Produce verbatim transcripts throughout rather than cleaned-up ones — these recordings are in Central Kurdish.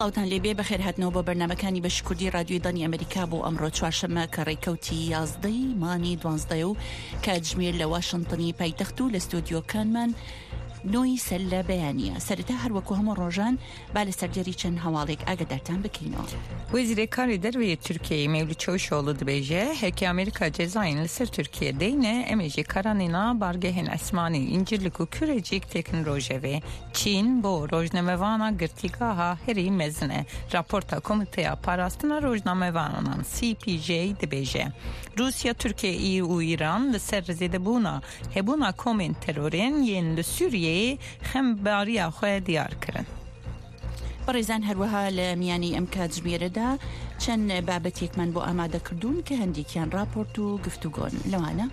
ئەوتان لێبێ بەخێر هاتنەوە بە بەرنامەکانی بەشی کوردی رادیۆی دانی ئەمریکا بۆ ئەمڕۆ چوارشەممە کە ڕێکەوتی یازدەی مانی دوانزدە و کاتژمێر لە واشنتنی پایتەخت و لە ستۆدیۆکانمان نۆی سەر لە بەیانیە سەرەتا هەروەکو هەموو ڕۆژان با لە سەرجەری چەند هەواڵێک ئاگادارتان بکەینەوە. وەزیرێکاری دەروێی تورکیای مێولود چاوشوڵو دەبێژێ هەرکی ئەمریکا جێزاین لەسەر تورکیە دەینە ئەمێژی کارانینا بارگەهێن ئەسمانی ئینجیرلک و کوورێجیک تێکنۆژەوێ چین بۆ ڕۆژنامەوانە گرتیگاها هەری مەزنە راپۆرتا کۆمیتەیە پاراستنە ڕۆژنامەوانان سی پی جی دەبێژێ رووسیا تورکیە و ئیران لەسەر زێدەبوونا هێبوونا کۆمێن تەرۆرێن یەن لە سووریە خەمباریە خۆی دیار کردن. بەڕێزان هەروەها لە میانی ئەم کاتژمێرەدا چەند بابەتێکمان بۆ ئامادە کردوون کە هەندێکیان راپۆرت و گفتوگۆن لەوانە.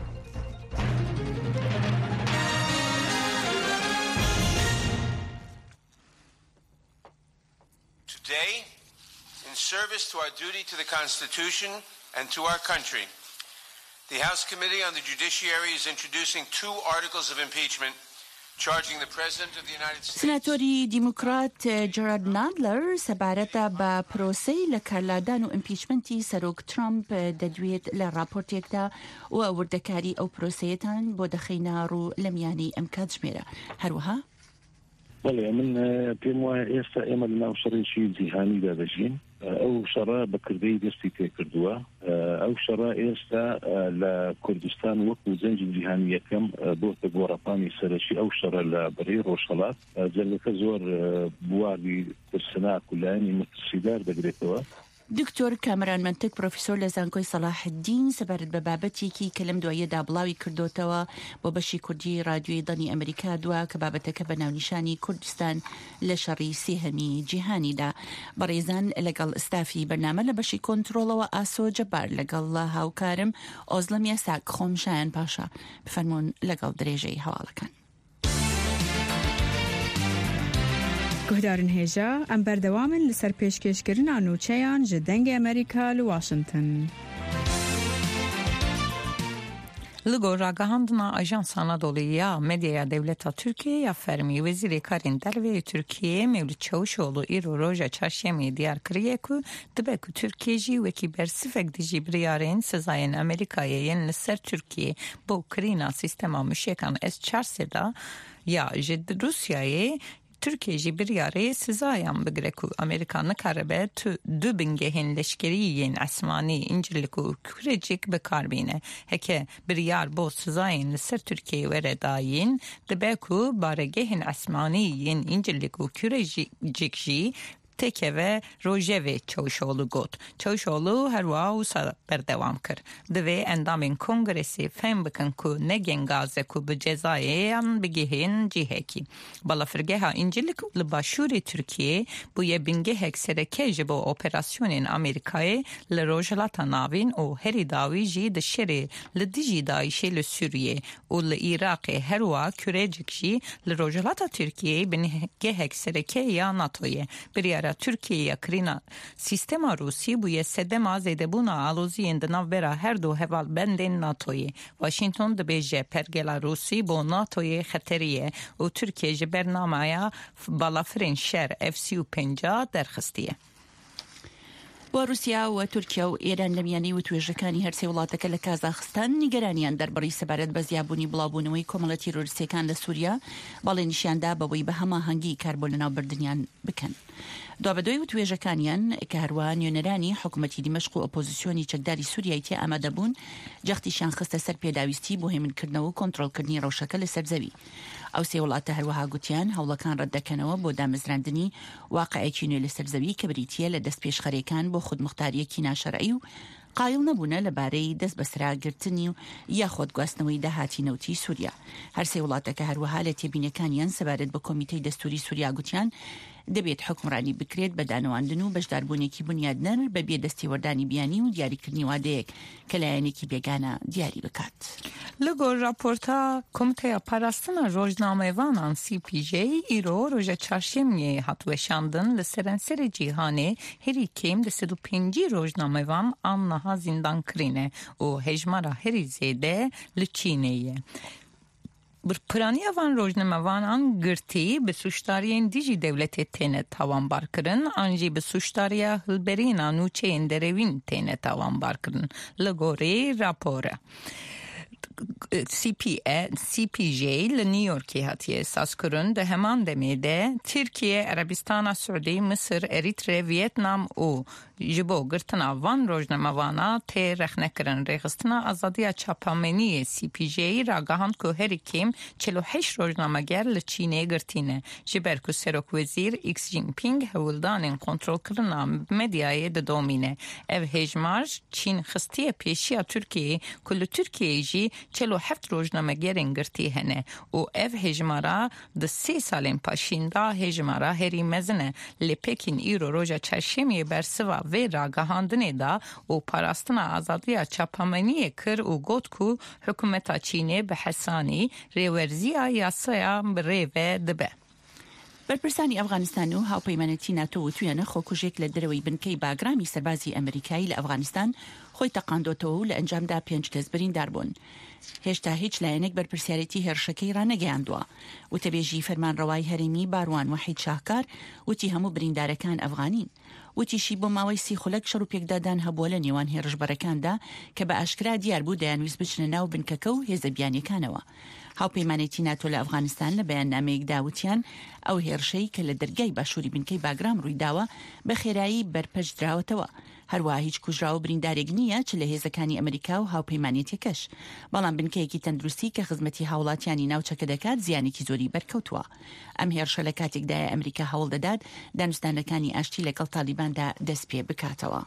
Today, in service to our duty to the Constitution and to our country, the House Committee on the Judiciary is introducing two articles of impeachment charging the President of the United States. سناتۆری دیموکرات جەرارد نادلەر سەبارەتە بە پرۆسەی لە کارلادان و ئیمپیچمنتی سەرۆک ترامپ دەدوێت لە راپۆرتێکدا و وردەکاری ئەو پرۆسەیەتان بۆ دەخینە ڕوو لە میانی ئەم کاتژمێرە. هەروەها بەڵێ من پێم وایە ئێستا ئێمە لە ناو شەڕێکی جیهانیدا دەژین. ئەو شەڕە بەکردەی دەستی پێکردووە. ئەو شەڕە ئێستا لە کوردستان وەکو جەنگی جیهانی یەکەم بۆتە گۆڕەپانی سەرەکی ئەو شەڕە لە بەرەی ڕۆژهەڵات. جەنگەکە زۆر بواری ترسناک و لایەنی مەترسیدار دەگرێتەوە. دکتۆر کامران منتک پرۆفیسۆر لە زانکۆی سەلاح الدین سەبارەت بە بابەتێکی کە لەم دوایەدا بڵاوی کردوتەوە بۆ بەشی کوردی رادیۆی دانی ئەمریکا دووە کە بابەتەکە بە ناونیشانی کوردستان لە شەڕی سێهەمی جیهانیدا. بەڕێزان لەگەڵ ئستافی بەرنامە لە بەشی کۆنتڕۆڵەوە ئاسۆ جەبار لەگەڵ هاوکارم ئۆزلەم یاساک خۆمشایان پاشا بفەرمونون لەگەڵ درێژەی هەواڵەکان. گهدارن هێژە ئەم بەردەوامن لەسەر پێشکەشکردنا نوچەیان ji dengê ئەمریکا li Washington. Li gor ragihandina Ajansa Anadolu'ya ya medyaya devleta Türkiye ya fermi Wezîrêkarên Derve Türkiye Mevlût Çavuşoğlu îro roja çarşemê diyar kiriye ku dibe ku Türkiye jî wekî bersivek dijî biryarên sezayên Amerîkayê yên li ser Türkiye bo kirîna sîstema müşekan S çar sê da ya ji Rusyayê Türkiye jî biryarê sizayan bigire ku Amerika nikaribe du bingehên leşkerî yên esmanî İncirlik û Kurecik bikarbîne. Heke biryar bo sizayên li ser Türkiye were dayîn dibe ku baregehên esmanî yên İncirlik û Kurecik jî teke ve Rojevê Çavuşoğlu got. Çavuşoğlu herwa wisa berdewam kir. Divê endamên kongresê fêm bikin ku negên gaze ku bi cezayên bigihên cihekî. Balafirgeha İncirlik li başûrê Tirkiye bûye bingehek sereke ji bo operasyonên Amerîkayê li rojhilata navîn û herî dawî jî di şerê li dijî Daişê li Sûriyê û li Iraqê herwa Kurecik jî li rojhilata Tirkiyeyê bingehek sereke ya NATO'ye. Biryara Türkiye'ye kirîna sîstema Rûsî bûye sedema zêdebûna aloziyên di navbera her du hevalbendên NATO'yê. Washington dibêje pergela Rûsî bo NATO'yê xeterî ye û Tirkiye ji bernamaya balafirên şer F سی و پەنجا derxistiye. بۆ رووسیا و تورکیا و ئێران لە میانی و توێژەکانی هەرسێ وڵاتەکە لە کازاخستان نیگەرانیان دەربڕی سەبارەت بە زیابوونی بڵاوبوونەوەی کۆمەڵە تیرۆریستەکان لە سووریا بەڵێنیشیاندا بەوەی بە هەماهەنگی کار بۆ لەناوبردنیان بکەن. دوابەدۆی و توێژەکانیان کە هەروە نوێنەرانی حکوومەتی دیمەشق و ئۆپۆزیسیۆنی چەکداری سووریای تێ ئامادەبوون جەختیشیان خستە سەر پێداویستی بۆ هێمنکردنەوە و کۆنتڕۆڵکردنی ڕەوشەکە لە سەرزەوی. ئەو سێ وڵاتە هەروەها گوتیان هەوڵەکان ڕەتدەکەنەوە بۆ دامەزراندنی واقعەیەکی نوێ لە سەرزەوی کە بریتیە لە دەست پێشخەرێکان بۆ خودمختاریەکی ناشەرعی و قایل نەبوونە لەبارەی دەست بەسراگرتنی و یاخۆت گواستنەوەی داهاتی نەوتی سووریا. هەرسێ وڵاتەکە هەروەها لە تێبینەکانیان سەبارەت بە کۆمیتەی دەستوری سووریا گوتیان دەبێت حکمڕانی بکرێت بە دانەواندن و بەشداربوونێکی بنیادنەر بە بێ دەستێوەردانی بیانی و دیاریکردنی وادەیەک کە لایەنێکی بێگانە دیاری بکات. Li gor raporta Komiteya Parastina Rojnamevanan C P J îro roja çarşemiyê hat weşandin li serenserê cîhanê herî kêm li sed û pêncî rojnamevan an niha zindan kirîne û hejmara herî zêde li Çînê ye. برپرانی وان روزنامه وانان گرتی به سوشتارین دیجی دولت تینه تاوان بار کرن آنجی به سوشتاریا هلبرینا نوچه اندروین تینه تاوان بار کرن لگوری راپوره سی پی سی پی جی لنیویورکی هاتی اساس کرن ده همان دمیده ترکیه، عربستان سعودی، مصر، اریتره، ویتنام و جبو گرتنا وان روزنامه وانا تی رخنه کرن ریخستنا ازادی چاپامنی سی پی جی را گهاند که هری کم چلو هشت روزنامه گر لچینه گرتینه جبر که سروک وزیر ایکس جین پینگ هولدان کنترل کرنا مدیای ده دومینه او هجمارج چین خستی پیشی ترکیه کل ترکیه جی چلو هفت روزنامه گرین گرتی هنه و او هجمارا ده سی سالین پاشیندا هجمارا هری مزنه لپکین ایرو روژا چرشمی برسوا و راگهاندنه دا و پاراستنا آزادی چاپامنی کر و گوت کو حکومت چینه به حسانی ریورزی یاسایا ریوه دبه. برپرسانی افغانستان و هاوپەیمانەتی ناتۆ و تویانە خۆکوژێک لە دەرەوەی بنکەی باگرامی سەربازی ئەمریکایی لە ئەفغانستان خۆی تەقاندۆتەوە و لە ئەنجامدا پێنج کەس بریندار بوون. هێشتا هیچ لایەنێک بەرپرسیارەتی هێرشەکەی ڕانەگەیاندووە. وتەبێژی فەرمانڕەوای هەرێمی باروان وحید شاهکار وتی هەموو بریندارەکان ئەفغانین. وتیشی بۆ ماوەی سی خولەک شەڕ و پێکدادان هەبووە لە نێوان هێرشبەرەکاندا کە بە ئاشکرا دیار بوو دەیانویست بچنە ناو بنکەکە و هێزە بیانیەکانەوە. هاوپەیمانێتی ناتۆ لە ئەفغانستان لە بەیاننامەیەکدا وتیان ئەو هێرشەی کە لە دەرگای باشووری بنکەی باگرام ڕوویداوە بە خێرایی بەرپەرش دراوەتەوە. هەروەها هیچ کوژراوە بریندارێک نییە چ لە هێزەکانی ئەمریکا و هاوپەیمانێتیەکەش. بەڵام بنکەیەکی تەندروستی کە خزمەتی هاوڵاتیانی ناوچەکە دەکات زیانێکی زۆری بەرکەوتووە. ئەم هێرشە لە کاتێکدایە ئەمریکا هەوڵ دەدات دانوستانەکانی ئاشتی لەگەڵ تالیباندا دەست پێ بکاتەوە.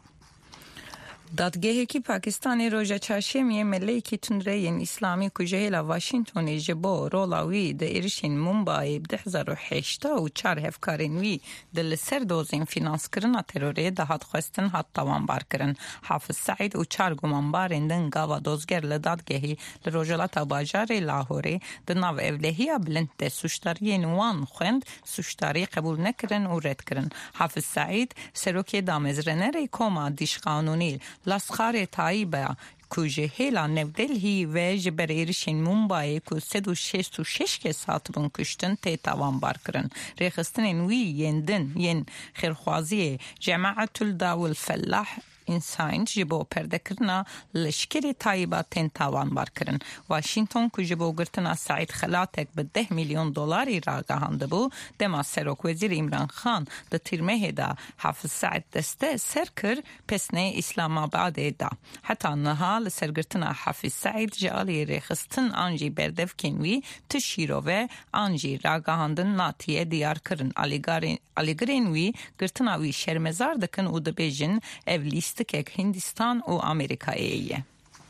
دادگاهی پاکستانی روژا چهارشنبه ملیکی تندرین اسلامی کجهلا واشنگتن جبو رولاوی د ایرشین مومبای ده هزار و هشت و چهار هفکارینوی دل سردوزین فینانس کرنا تروری ده هات خواستن هات توان بار کرن. حافظ سعید و چهار گمانبارین دن گاوا دوزگر لدادگاهی لروجلات باجار لاهوری د ناو اولهی بلند ده سوشتاری نوان خوند سوشتاری قبول نکرن و رد کرن. حافظ سعید سروکی دامزرنری کوما دیش قانونی لاسخار تایبه کوجه هیلا نودلهی و جبر ایرشین مومبای کو سد و شست و شش که سات بون کشتن تی تاوان بار کرن. ریخستن وی یندن ین خیرخوازی جماعت الداول فلاح انسان جبو پرده کرنا لشکری تایبا تین تاوان بار کرن. واشنگتن کو جبو گرتنا سعید خلاتک به ده میلیون دلاری را گهانده بو دما سروک وزیر عمران خان ده تیرمه دا حافظ سعید دسته سر کر پسنه اسلام آباد دا. حتی نها لسرگرتنا حافظ سعید جالی ریخستن آنجی بردف کنوی تشیروه آنجی را گهاندن ناتیه دیار کرن. علیگرین وی گرتنا وی شرمزار دکن او ده بیجن اولیست که هندستان و آمریکاییه.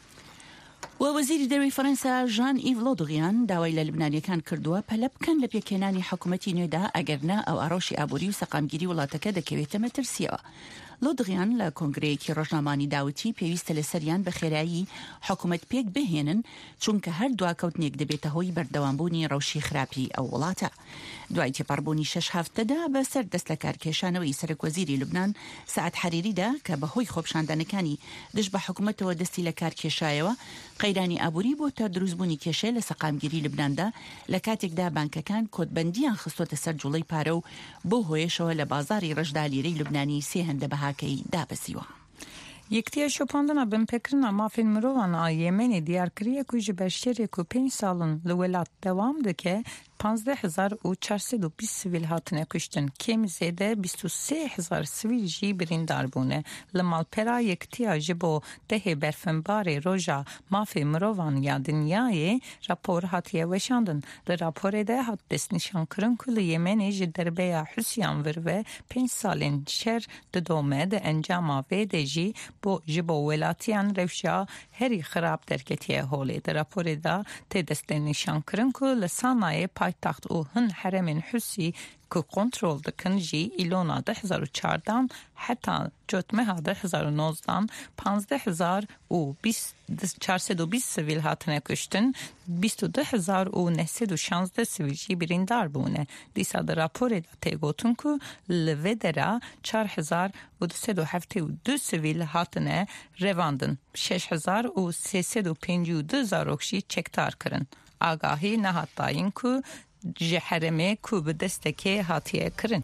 و وزیری دەروی فەرەنسا ژان ئیڤ لۆدغیان داوای لە لبنانیەکان کردووە پەلە بکەن لە پێکهێنانی حکوومەتی نوێدا ئەگەرنا ئەو ئاڕۆشی ئابووری و سەقامگیری وڵاتەکە دەکەوێتە مەترسیەوە. لۆدغیان لە کۆنگرەیەکی ڕۆژنامانی داوتی پێویستە لە سەریان بە خێرایی حکوومەت پێک بهێنن چونکە هەر دواکەوتنێک دەبێتە هۆی بەردەوامبوونی ڕەوشی خراپی ئەو وڵاتە. دوای تێپەڕبوونی شەش هەفتەدا بەسەر دەست لە کارکێشانەوەی سەرۆکوەزیری لوبنان سەعەد حەریریدا کە بەهۆی خۆپشاندنەکانی دژ بە حکوومەتەوە دەستی لە کارکێشایەوە قەیرانی ئابووری بۆ تا دروستبوونی کێشە لە سەقامگیری لوبناندا لە کاتێکدا بانکەکان کۆتبەندیان خستۆتە سەر جوڵەی پارە و بۆ هۆیشەوە لە بازاری ڕەشدا لیرەی لوبنانی سێ هەندە بەهاکەی دابەزیوە. یکتیا شپاندنا بن پکرنا مافین مروان آیمنی دیار کریه که جبشتری که پنج سالن لولات دوام دکه پانزده هزار و چهارصد و بیست سویل هاتنه کشتن کم زیده بیست و سه هزار سویل جی بریندار بونه. لمال پرا یکتیا جبو ده برفنبار روژا مافی مروان یا دنیای راپور هاتیه وشاندن. در راپور ده هات دست نشان کرن که لیمنی جدربه حسیان وروه پنج سالن شر دومه ده انجام ویده جی بو جبو ولاتیان روشا هری خراب درکتیه هولی. در راپور ده ته دست نشان کرن که لسانای پای تخت او هن حرمین حسی که کنترل دکن جی ایلونا ده هزار و چهارده حتی جوتمه ها ده هزار و نوزده پانزده هزار و چهارصد و بیست سویل هاتنه کشتن بیست و دو هزار و نهصد و شانزده سویل جی بریندار بونه. دیسا در راپور دا تیگوتون که لوه درا چار هزار و دوست و هفته و دو سویل هاتنه رواندن شش هزار و سیصد و پنج و دو زاروکشی چکتار کرن. آگاهی نهاتاین کو جحرمه کو به دستکی هاتیه کرن.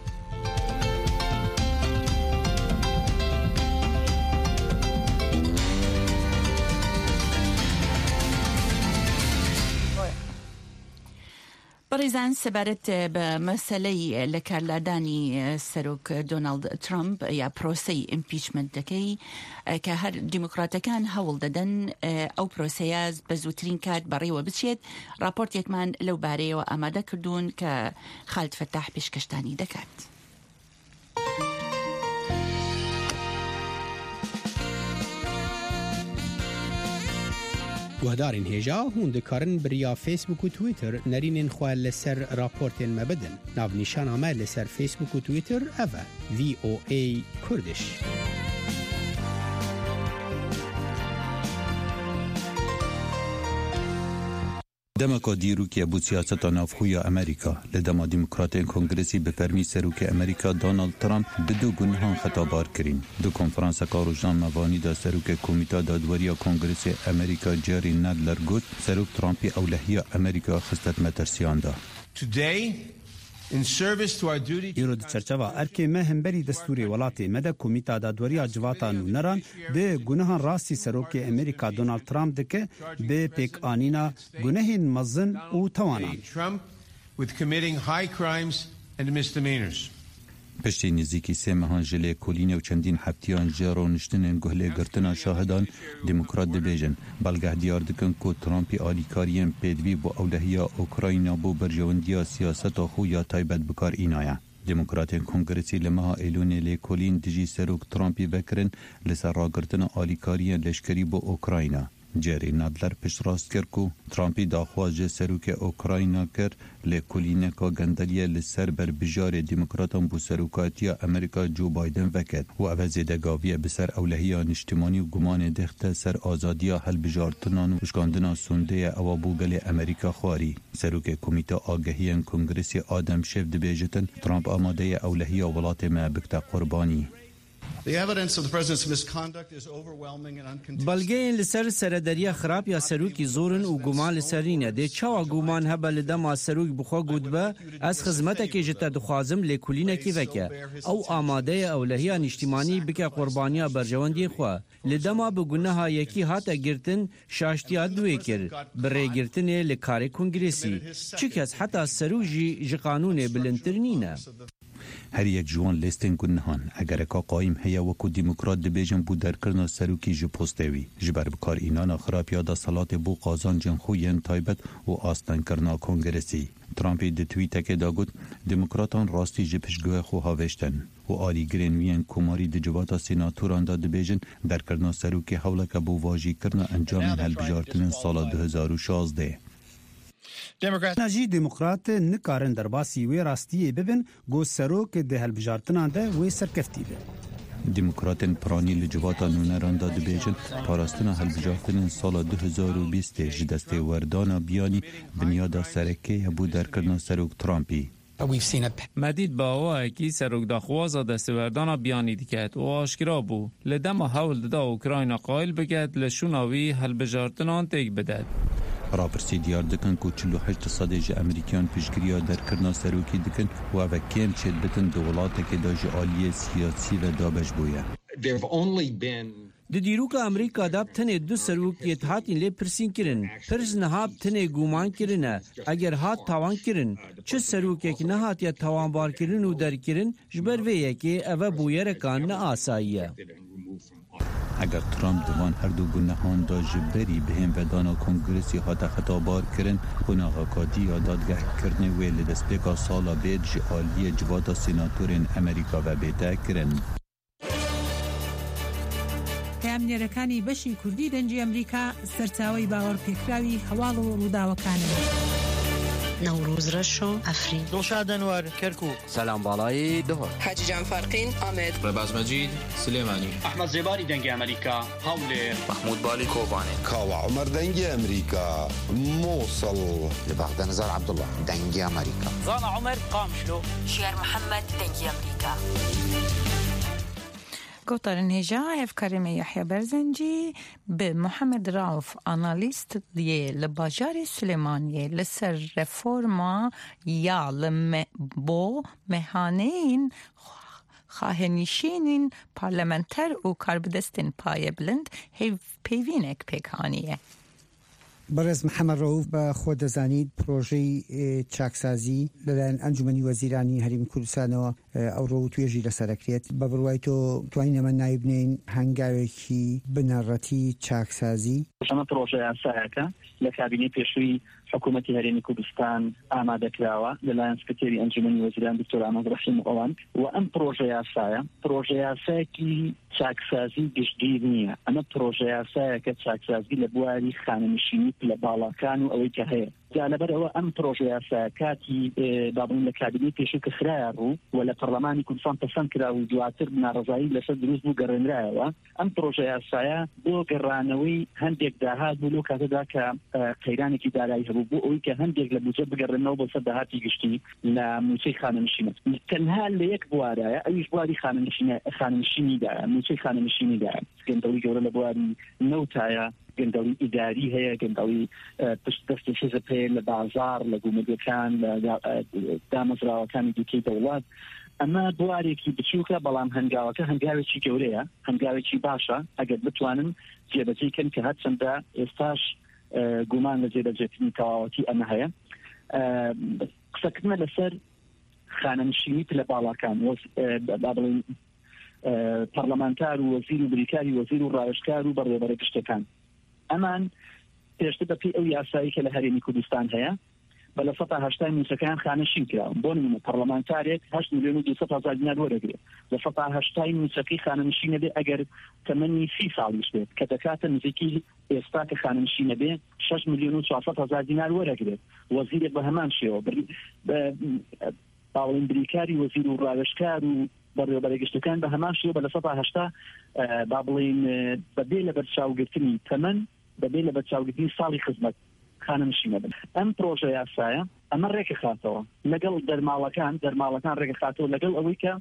بەڕێزان سەبارەت بە مەسەلەی لە کارلادانی سەرۆک دۆناڵد ترامپ یا پرۆسەی ئیمپیچمنتەکەی کە هەر دیموکراتەکان هەوڵ دەدەن ئەو پرۆسەیە بە زووترین کات بەڕێوە بچێت. راپۆرتێکمان لەو بارەیەوە ئامادە کردوون کە خالد فەتاح پێشکەشتانی دەکات. گوهدارین هێژا هون دکارن بریا فیسبوک و تویتر نرینین خواه لسر راپورتین مبدن. ناو نیشان آمه لسر فیسبوک و تویتر اوه وی او ای کردش. دمکا دیروکی بود سیاست نافخوی امریکا لدما دموکراتین کنگرسی به فرمی سروک امریکا دونالد ترامپ بدو گنهان خطابار کرین. دو کنفرانس کاروجان موانی دا سروک کمیتا دادوری کنگرسی امریکا جری ندلر گوت سروک ترامپی اولهی امریکا خستت مترسیان دا. ایرو د چرچوا ارکه مهمبری دستوری ولاتی مده کمیتا دادوریا جواتا نونران ده گناهان راستی سروک امریکا دونالد ترامپ دکه به پیک آنینا گناهین مزن او توانان. پشتی نزدیکی سه ماهان جلی کلینه و چندین هفتیان جارو نشتنین گهله گرتنا شاهدان دموکرات دبیجن. بلگه دیار دکن که ترامپی آلیکاریم پیدوی با اولهیا اوکراینا بو برجواندیا سیاست خو یا تایبت بکار اینایا. دموکراتین کنگرسی لمها ایلون لی کلین دیجی سروک ترامپی وکرن لسر را گرتنا آلیکاریم لشکری با اوکراینا. جری نادلر پشت راست کرد که ترامپی داخواج سروک اوکراینا کرد لکلینه که گندلیه لسر بر بجار دموکراتان بو سروکاتی امریکا جو بایدن وکد و او زیدگاویه بسر اولهی نشتمانی و گمان دخته سر آزادی حل بجارتنان و اشکاندنا سنده او بوگل امریکا خواری. سروک کمیتا آگهی کنگرسی آدم شف دبیجتن ترامپ آماده اولهی ولات ما بکتا قربانی. بلگه لسر سردریا خراب یا سروکی زورن و گمان لسرینه ده چاوا گمان هبه لدما سروک بخوا گودبه از خدمته که جتا دخوازم لکولینه کی وکه او آماده اولهی نشتیمانی بکه قربانیا برجواندی خوا لدما بگنه یکی هات گرتن شاشتیا دوی کر بره گرتن لکار کنگرسی چکس حتی سروجی جی قانون بلنترنینه. هر یک جوان لیستن گنهان اگر که قایم هیا وکو دموکرات دبیجن بود در کرنا سروکی جو پوستوی جبر بکار اینان خراب یادا صلات بو قازان جنخوین تایبت و آستان کرنا کنگرسی. ترامپی ده تویتک دا گود دموکراتان راستی جپشگوه خو هاوشتن و آلی گرینوین کماری ده جواتا سیناتوران دا دبیجن در کرنا سروکی حولک بو واجی کرنا انجام هل بجارتن سال دو هزار و شازده. نجی دموکرات نکارن در باسی وی راستی ببین گو سروک ده هلبجارتنان ده وی سرکفتی به. دموکراتن پرانی لجواتا نونران دا دبیجن پاراستنا هلبجارتن سال دو هزار و بیست جدست وردانا بیانی بنیادا سرکه بود در کرنا سروک ترامپی. مدید با آوه که سروک دا خوازا دستوردانا بیانی دیکت و آشکرا بو لدم حول دا اوکراین قایل بگد لشوناوی هلبجارتنان تیک بدد. راپرسی دیار دکن که چلو هشت صدیج امریکان پیشگیریا در کرنا سروکی دکن و اوه کم چید بتن دولاته که دا جعالی سیاسی و دابش بویا. د دیروک امریکا داب تنه دو سروک یتحاتین لی پرسین کرن پرز نهاب تنه گومان کرنه اگر هات تاوان کرن چه سروک یک نهات یا تاوان بار کرن و در کرن جبر ویه که اوه بویرکان نه آساییه. اگر ترامپ دوان هر دو گناهان دا جبری بهم ودانا کنگرسی هاتا خطابار کرن خوناغا کادی یا دادگه کرنه ویل دسپیکا سالا بید جعالی جواتا سیناتورین امریکا و بیتا کرن. کامنیرەکانی بەشی کوردی دەنجی ئەمریکا سەرچاوەی باوەڕپێکراوی هەواڵ و ڕووداوەکانەوە. نوروز رشو افرین دلشاد انور کرکوک سلام بالای دهر حاجی جان فارقین آمد رباز مجید سلیمانی احمد زباری دنگ امریکا حول محمود بالی کوبانی کاوا عمر دنگ امریکا موصل لبغداد نزار عبدالله دنگ امریکا زانا عمر قامشلو شير محمد دنگ امریکا. گوتارن هجا اف کریم یحیی برزنجی به محمد راوف آنالیست دیه لباجار سلیمانیه لسر رفورما یا لم بو مهانین خواهنشینین پارلمانتر و کاربدستین پای بلند هیو پیوینک پیکانیه. برز محمد رؤوف با خود زنید پروژه چاکسازی لەلایەن ئەنجومەنی وەزیرانی هەرێمی کوردستانەوە ئەوڕۆ توێژی لەسەرەکرێت بە بڕوای تۆ توانین ئەمە نایب بنین هەنگاوێکی بنەڕەتی چاکسازی ئەمە پرۆژە یاسایەکە لە کابینەی پێشووی حکوومەتی هەرێمی کوردستان ئامادەکراوە لەلایەن سکرتێری ئەنجومەنی وەزیران دکتۆر ئاماد ڕەحیم ئەوان و ئەم پرۆژە یاسایە پرۆژە یاسایەکی چاکسازی گشتگیر نییە ئەمە پرۆژە یاسایەکە چاکسازی لە بواری خانەنشینی لە باڵاکان و ئەوەی کە هەیە جا لەبەرەوە ئەم پرۆژە یاسایە کاتی بابن لە کابینەی پێشوو کە خرایە ڕوو و لە پەرلەمانی کوردستان پەسەند کرا و دواتر ناڕەزایی لەسەر دروست بوو گەڕێنرایەوە ئەم پرۆژە یاسایە بۆ گەڕانەوەی هەندێک داهات بوو لەو کاتەدا کە قەیرانێکی دارایی هەبوو بۆ ئەوەی کە هەندێک لە بودجە بگەڕێنەوە بۆ سەر داهاتی گشتی لە موچەی خانەنشینە تەنها لە یەک بوارایە ئەویش بواری خانەنشینیدایە موچەی خانەنشینیدایە گەندەڵی گەورە لە بواری نەوتایە گەندەڵی ئیداری هەیە گەندەڵی پشت دەستی حیزب هەیە لە بازار لە گومەدەکان لە دامەزراوەکانی دیکەی دەوڵات ئەمە بوارێکی بچووکە بەڵام هەنگاوەکە هەنگاوێکی گەورەیە هەنگاوێکی باشە ئەگەر بتوانن جێبەجێکەن کە هەرچەندە ئێستاش گومان لە جێبەجێکردنی تەواوەتی ئەمە هەیە قسەکردنە لەسەر خانەنشینی لە باڵاکان با بڵێن پەرلەمانتار و وەزیر و بریکاری وەزیر و ڕایشکار و بەڕێوەبەرە گشتەکان ئەمان پێشتر بەپێی ئەو یاسایی کە لە هەرێمی کوردستان هەیە بە لە سەد هەشتا موچەکان خانەشین کراون بۆ نمونە پەرلەمانتارێک هەشت ملیۆن و دووسەد هەزار دینار وەرەگرێت لە سەد هەشتای موچەکەی خانەنشینە بێ ئەگەر تەمەنی سی ساڵیش بێت کە دەکاتە نزیکی ئێستا کە خانەنشینە بێ شەش ملیۆن و چوارسەد هەزار دینار وەرەگرێت وەزیرێک بە هەمان شێوە باوڵین بریکاری وەزیر و ڕایشکار و بەڕێوەبەرە گشتەکان بە هەمان شێوە بە لە سەد هەشتا با بڵێن بەبێ لە بەرچاوگرتنی تەمەن بەبێ لە بەرچاوگرتنی ساڵی خزمەت خانەنشینە بن ئەم پرۆژە یاسایە ئەمە ڕێکە خاتەوە لەگەڵ دەرماڵەکان دەرماڵەکان ڕێکە خاتەوە لەگەڵ ئەوەی کە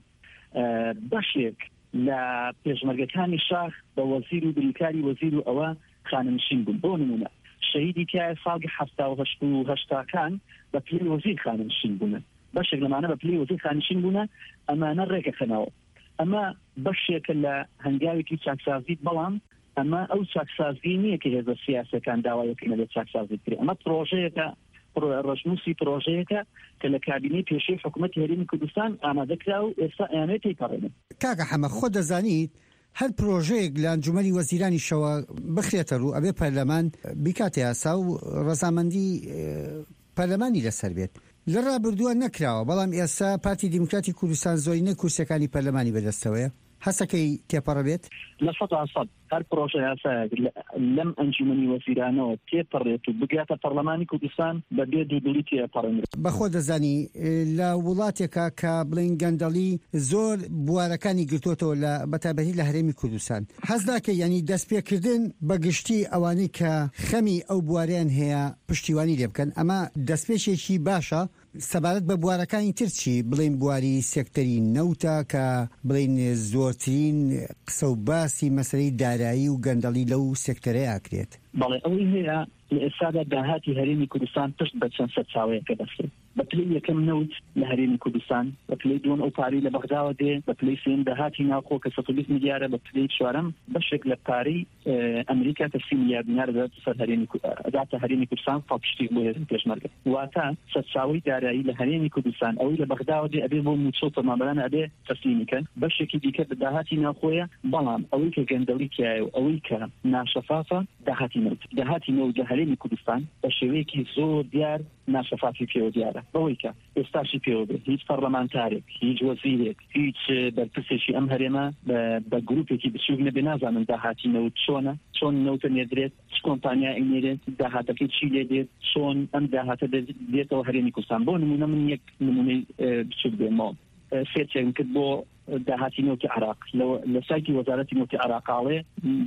بەشێک لە پێشمەرگەکانی شاخ بە وەزیر و بریکاری وەزیر و ئەوە خانەنشین بوون بۆ نمونە شەهیدی تایە ساڵی هەفتا و هەشت و هەشتاکان بە پلەی وەزیر خانەنشین بوون بەشێک لەمانە بە پلەی وەزیر خانەنشین بوونە ئەمانە ڕێکە خەنەوە ئەمە بەشێکە لە هەنگاوێکی چاکسازی بەڵام ئەمە ئەو چاکسازی نییە کە هێزە سیاسەکان داوایەکەنە لە چاکسازی کرێ ئەمە پرۆژەیەکە ڕژنووسی پرۆژەیەکە کە لە کابینەی پێشەی حکوومەتی هەرێمی کوردستان ئامادەکرا و ئێستا ئەیانێت تێپەڕێنن کاکە حەمە خۆ دەزانیت هەر پرۆژەیەک لە ئەنجومەنی وەزیرانی شەوە بخرێتە ڕوو ئەبێ پەرلەمان بیکاتە یاسا و ڕەزامەندی پەرلەمانی لەسەر بێت لە ڕابردووە نەکراوە بەڵام ئێستا پارتی دیموکراتی کوردستان زۆرینە کورسەکانی پەرلەمانی بەدەستەوەیە هەستەکەی تێپەڕە بێت لە سەد سەد هەر پرۆژە یاسایەک لەم ئەنجومەنی وەزیرانەوە تێپەڕێت و بگاتە پەرلەمانی کوردستان بەبێ دوودڵی تێپەڕێنرێت بەخۆ دەزانی لە وڵاتێکە کە بڵین گەندەڵی زۆر بوارەکانی گرتوتەوە لە بەتابەتی لە هەرێمی کوردستان هەزداکە ینی دەستپێکردن بەگشتی ئەوانەی کە خەمی ئەو بوارەیان هەیە پشتیوانی لێ بکەن ئەمە دەستپێشێکی باشە سەبارەت بە بوارەکانی ترچی بڵین بواری سێکتەری نەوتە کە بڵین زۆرترین قسە و باسی مەسەلەی دارایی و گەندەڵی لەو سێکتەرەیە ئاکرێت بەڵێ ئەوەی هەیە لە ئێستادا داهاتی هەرێمی کوردستان پشت بە چەند سەرچاوەیەکە دەستێت بە پلەی یەکەم نەوت لە هەرێمی کوردستان بە پلەی دووەم ئەو پارەی لە بەغداوە دێ بە پلەی سێم داهاتی ناوخۆ کە سەد و بیست میلیارە بە پلەی چوارەم بەشێک لە پارەی ئەمریکا کە سی میلیارد دینار دەدات سەر هەرێمی داتە هەرێمی کوردستان خەڵکشتی بۆ هێزم پێشمەرگە واتە سەرچاوەی دارایی لە هەرێمی کوردستان ئەوەی لە بەغداوە دێ ئەبێ بۆ موچۆ تەمامەرانە ئەبێ تەسلیمیکەن بەشێکی دیکە بە داهاتی ناوخۆیە بەڵام ئەوەی کە گەندەڵی تایە و ئەوەی کە ناشەفافە داهاتی نەوت داهاتی نەوت لە هەرێمی کوردستان بە شێوەیەکی زۆر دیار ناشەفافی پێوە دیارە بەوەی کە ئێستاشی پێوە بێت هیچ پەرلەمانتارێک هیچ وەزیرێک هیچ بەرپرسێکی ئەم هەرێمە بە گروپێکی بچووک نەبێ نازانن داهاتی نەوت چۆنە چۆن نەوتە نێدرێت چ کۆمپانیا ئینێرێت داهاتەکەی چی لێ دێت چۆن ئەم داهاتە دێتەوە هەرێمی کوردستان بۆ نمونە من یەک نمونەی بچووک بێمەوە فێرچێکم کرد بۆ داهاتی نوتی عراق لە سایتی وەزارەتی نوتی عراقاڵێ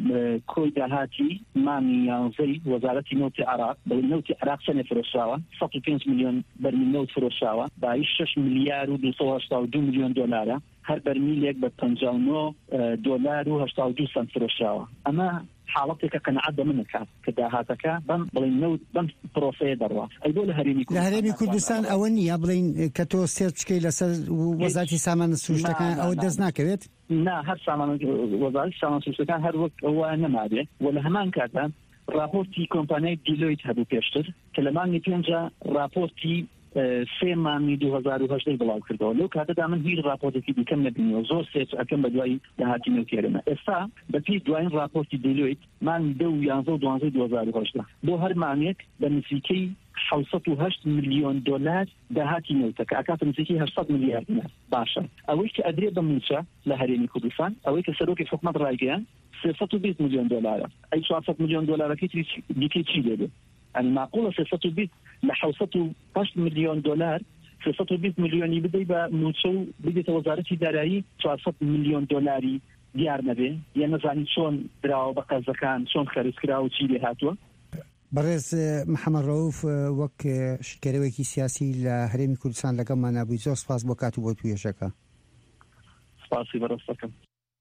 کۆی داهاتی مامی یانزەی وەزارەتی نوتی عراق بە نوتی عراق چەندە فرۆشراوە سەد و پێنج میلیۆن بەرمیل نەوت فرۆشراوە بای شەش میلیارد و دووسەد و هەشتا و دوو میلیۆن دۆلارە هەر بەرمیلێک بە پەنجاو و نۆ دۆلار و هەشتا و دوو سەنت فرۆشراوە. ئەمە حاڵەتێکە قەنەعەت بە من دەکات کە داهاتەکە بەم بڵین نەوت بەم پرۆسەیە دەڕوا. ئەیبۆ لە هەرێمی لە هەرێمی کوردستان ئەوە نییە بڵین کە تۆ سێر بچکەی لەسەر وەزارەتی سامان سروشتەکان ئەوە دەست ناکەوێت؟ نا هەر سامان وەزارەتی سامان سروشتەکان هەر وەک ئەوە نەمابێ و لە هەمان کاتە راپۆرتی کۆمپانیای دیلۆیت هەبوو پێشتر کە لە مانگی پێنجە راپۆرتی سێ مانگی دوو هەزار و هەشت بڵاو کردەوە. لەو کاتەدا من هیچ راپۆرتێکی دیکەم نەبینیەوە، زۆر سێرچ ئەکەم بە دوای داهاتی نوێکێرمە. ئێستا بەپی دوایین راپۆرتی دیلۆیت مانگی دە و یانزە و دوانزەی دوو هەزار و هەشت بۆ هەر مانگێک بە نزیکەی حوسەت و هەشت ملیۆن دۆلار داهاتی نەوتەکە ئاکاتە نزیکەی هەشت سەد ملیارد باشە. ئەوەی کە ئەدرێ بە موچە لە هەرێمی کوردستان ئەوەی کە سەرۆکی حکومەت ڕایگەیان سێسەد و بیست ملیۆن دۆلارە. ئەی چوارسەد ملیۆن دۆلارەکەی دیکەی چی دێبێ؟ يعني معقولة سێسەد و بیست لە حوسەت و هەشت ملیۆن دۆلار سێسەد و بیست ملیۆنی بدەی بە موچە و بگێتە وەزارەتی دارایی چوارسەد ملیۆن دۆلاری دیار نەبێ، یان نەزانی چۆن دراوە بە قەرزەکان، چۆن خەرجکراوە و چی لێ هاتووە. بەڕێز محەممەد ڕەوف وەک شتکەرەوەیکی سیاسی لە هەرێمی کوردستان لەگەڵمان نبووی، زۆر سپاس بۆ کات و بۆ توێژەکە. سپاسی بەڕێستەکەم.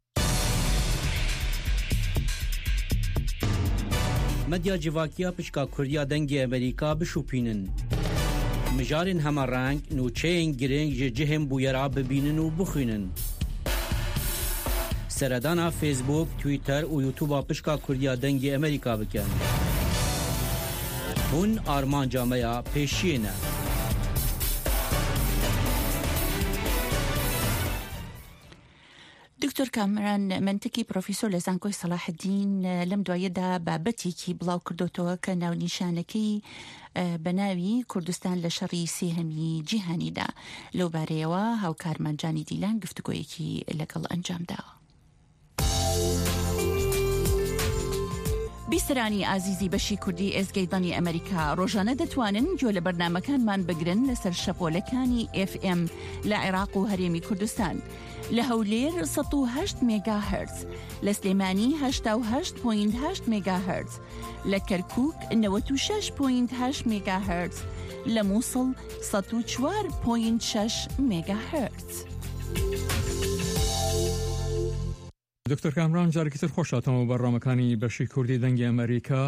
مدیا جیواکیا پشکا کوردیا دەنگی ئەمریکا بشوپینن. مژارên hema reng nûçeyên girêng ji cihên bûyera bibînin û bixwînin. Seredana Facebook, Twitter û YouTube'a pişka Kurdiya dengê Amerîka bikin. Hûn armanca me ya pêşiyê ne. دکتۆر کامران منتکی پرۆفیسۆر لە زانکۆی سەلاحدین لەم دوایەدا بابەتێکی بڵاو کردوتەوە کە ناونیشانەکەی بە ناوی کوردستان لە شەڕی سێهەمی جیهانیدا. لەو بارەیەوە هاوکارمان جانی دیلان گفتوگۆیەکی لەگەڵ ئەنجامداوە. بیسرانی ئازیزی بەشی کوردی ئێزگەیدانی ئەمریکا ڕۆژانە دەتوانن گوێ لە بەرنامەکانمان بگرن لەسەر شەپۆلەکانی ئێف ئێم لە عێراق و هەرێمی کوردستان، لە هەولێر سەد و هەشت مێگاهرتز، لە سلێمانی هەشتا و هەشت پۆینت هەشت مێگاهرتز، لە کەرکووک نەوەت و شەش پۆینت هەشت مێگاهرتز، لە مووسڵ سەد و چوار پۆینت شەش مێگاهرتز. دکتۆر کامران جارێکی تر خۆشاتەوە بەڕامەکانی بەشی کوردی دەنگی ئەمریکا.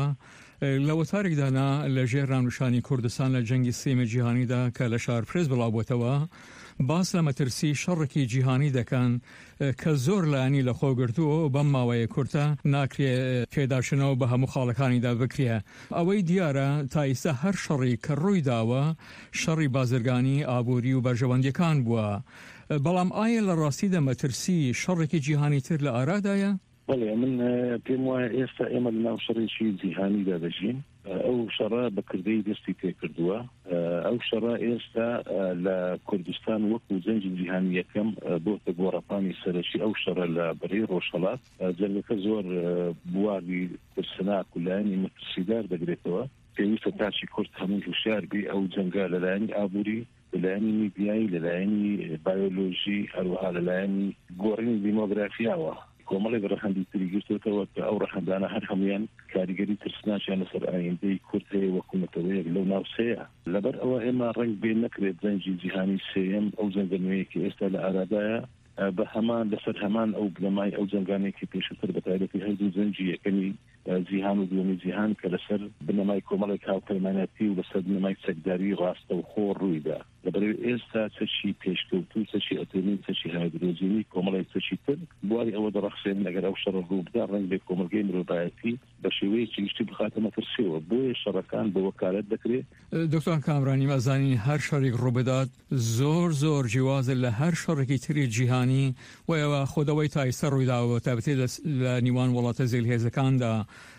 لە وەتارێکدانا لە ژێر ڕامنشانی کوردستان لە جەنگی سێمی جیهانیدا کە لە شارپرێز بڵاوبووەتەوە باس لە مەترسی شەڕێکی جیهانی دەکەن کە زۆر لایانی لە خۆگرتووە بەم ماوەیە کورتە ناکرێ پێداشنەوە بە هەموو خاڵەکانیدا بکرێ. ئەوەی دیارە تا ئێستا هەر شەڕی کە ڕووی داوە شەڕی بازرگانی ئابووری و بەرژەوەندیەکان بووە. بەڵام ئایا لە ڕاستیدا مەترسی شەڕێکی جیهانی تر لە ئارادایە؟ بەڵێ من پێم وایە ئێستا ئێمە لە ناو شەڕێکی جیهانیدا دەژین. ئەو شەڕە بەکردەی دەستی پێ کردووە. ئەو شەڕە ئێستا لە کوردستان وەکو جەنگی جیهانی یەکەم بۆتە گۆڕەپانی سەرەکی ئەو شەڕە لە بەرەی ڕۆژهەڵات. جەنگەکە زۆر بواری ترسناک و لایەنی مەترسیدار دەگرێتەوە. پێویستە تاچی کورد هەموو هوشیار بی ئەو جەنگە لەلایەنی ئابووری، لەلایەنی میدیایی، لەلایەنی بایۆلۆژی، هەروەها لەلایەنی گۆڕینی دیمۆگرافیاوە. کۆمەڵی بەڕەخەندی تری گرتوێتەوە کە ئەو ڕەخەندانە هەر هەمویان کاریگەری ترسناچیان لەسەر ئایندەی کورد هەیە وەکوومەتەوەیەک لەو ناوسەیە. لەبەر ئەوە ئێمە ڕەنگ بێ نەکرێت جەنگی جیهانی سێیەم ئەو جەنگەنوەیەکی ئێستا لە ئارادایە بە هەمان لەسەر هەمان ئەو بلەمای ئەو جەنگانێکی پێشتر بە تایبەتی هەردوو جەنگی یەکەمی جیهان و دووەمی جیهان کە لەسەر بنەمای کۆمەڵێک هاوپەیمانەتی و لەسەر بنەمای چەکداری ڕاستە و خۆ ڕوویدا. لەبەرەوەی ئێستا چەشی پێشکەوتوو، چەشی ئەتۆمی، چەشی هایدرۆجینی، کۆمەڵێک چەشی تر بواری ئەوە دەڕەخسێن ئەگەر ئەو شەڕە ڕوو بدا ڕەنگ بێ کۆمەلگەی مرۆڤایەتی بە شێوەیەکی گشتی بخاتە مەترسیەوە. بۆیە شەڕەکان بە وەکالەت دەکرێت. دکتۆر کامرانی مەزانی هەر شەڕێک ڕووبدات زۆر زۆر جیوازە لە هەر شەڕێکی تری جیهانی و ئەوە خۆدەوەی تا ئێستا ڕوویداوە تابەتی لە نیوان وڵاتە زێلهێزەکاندا.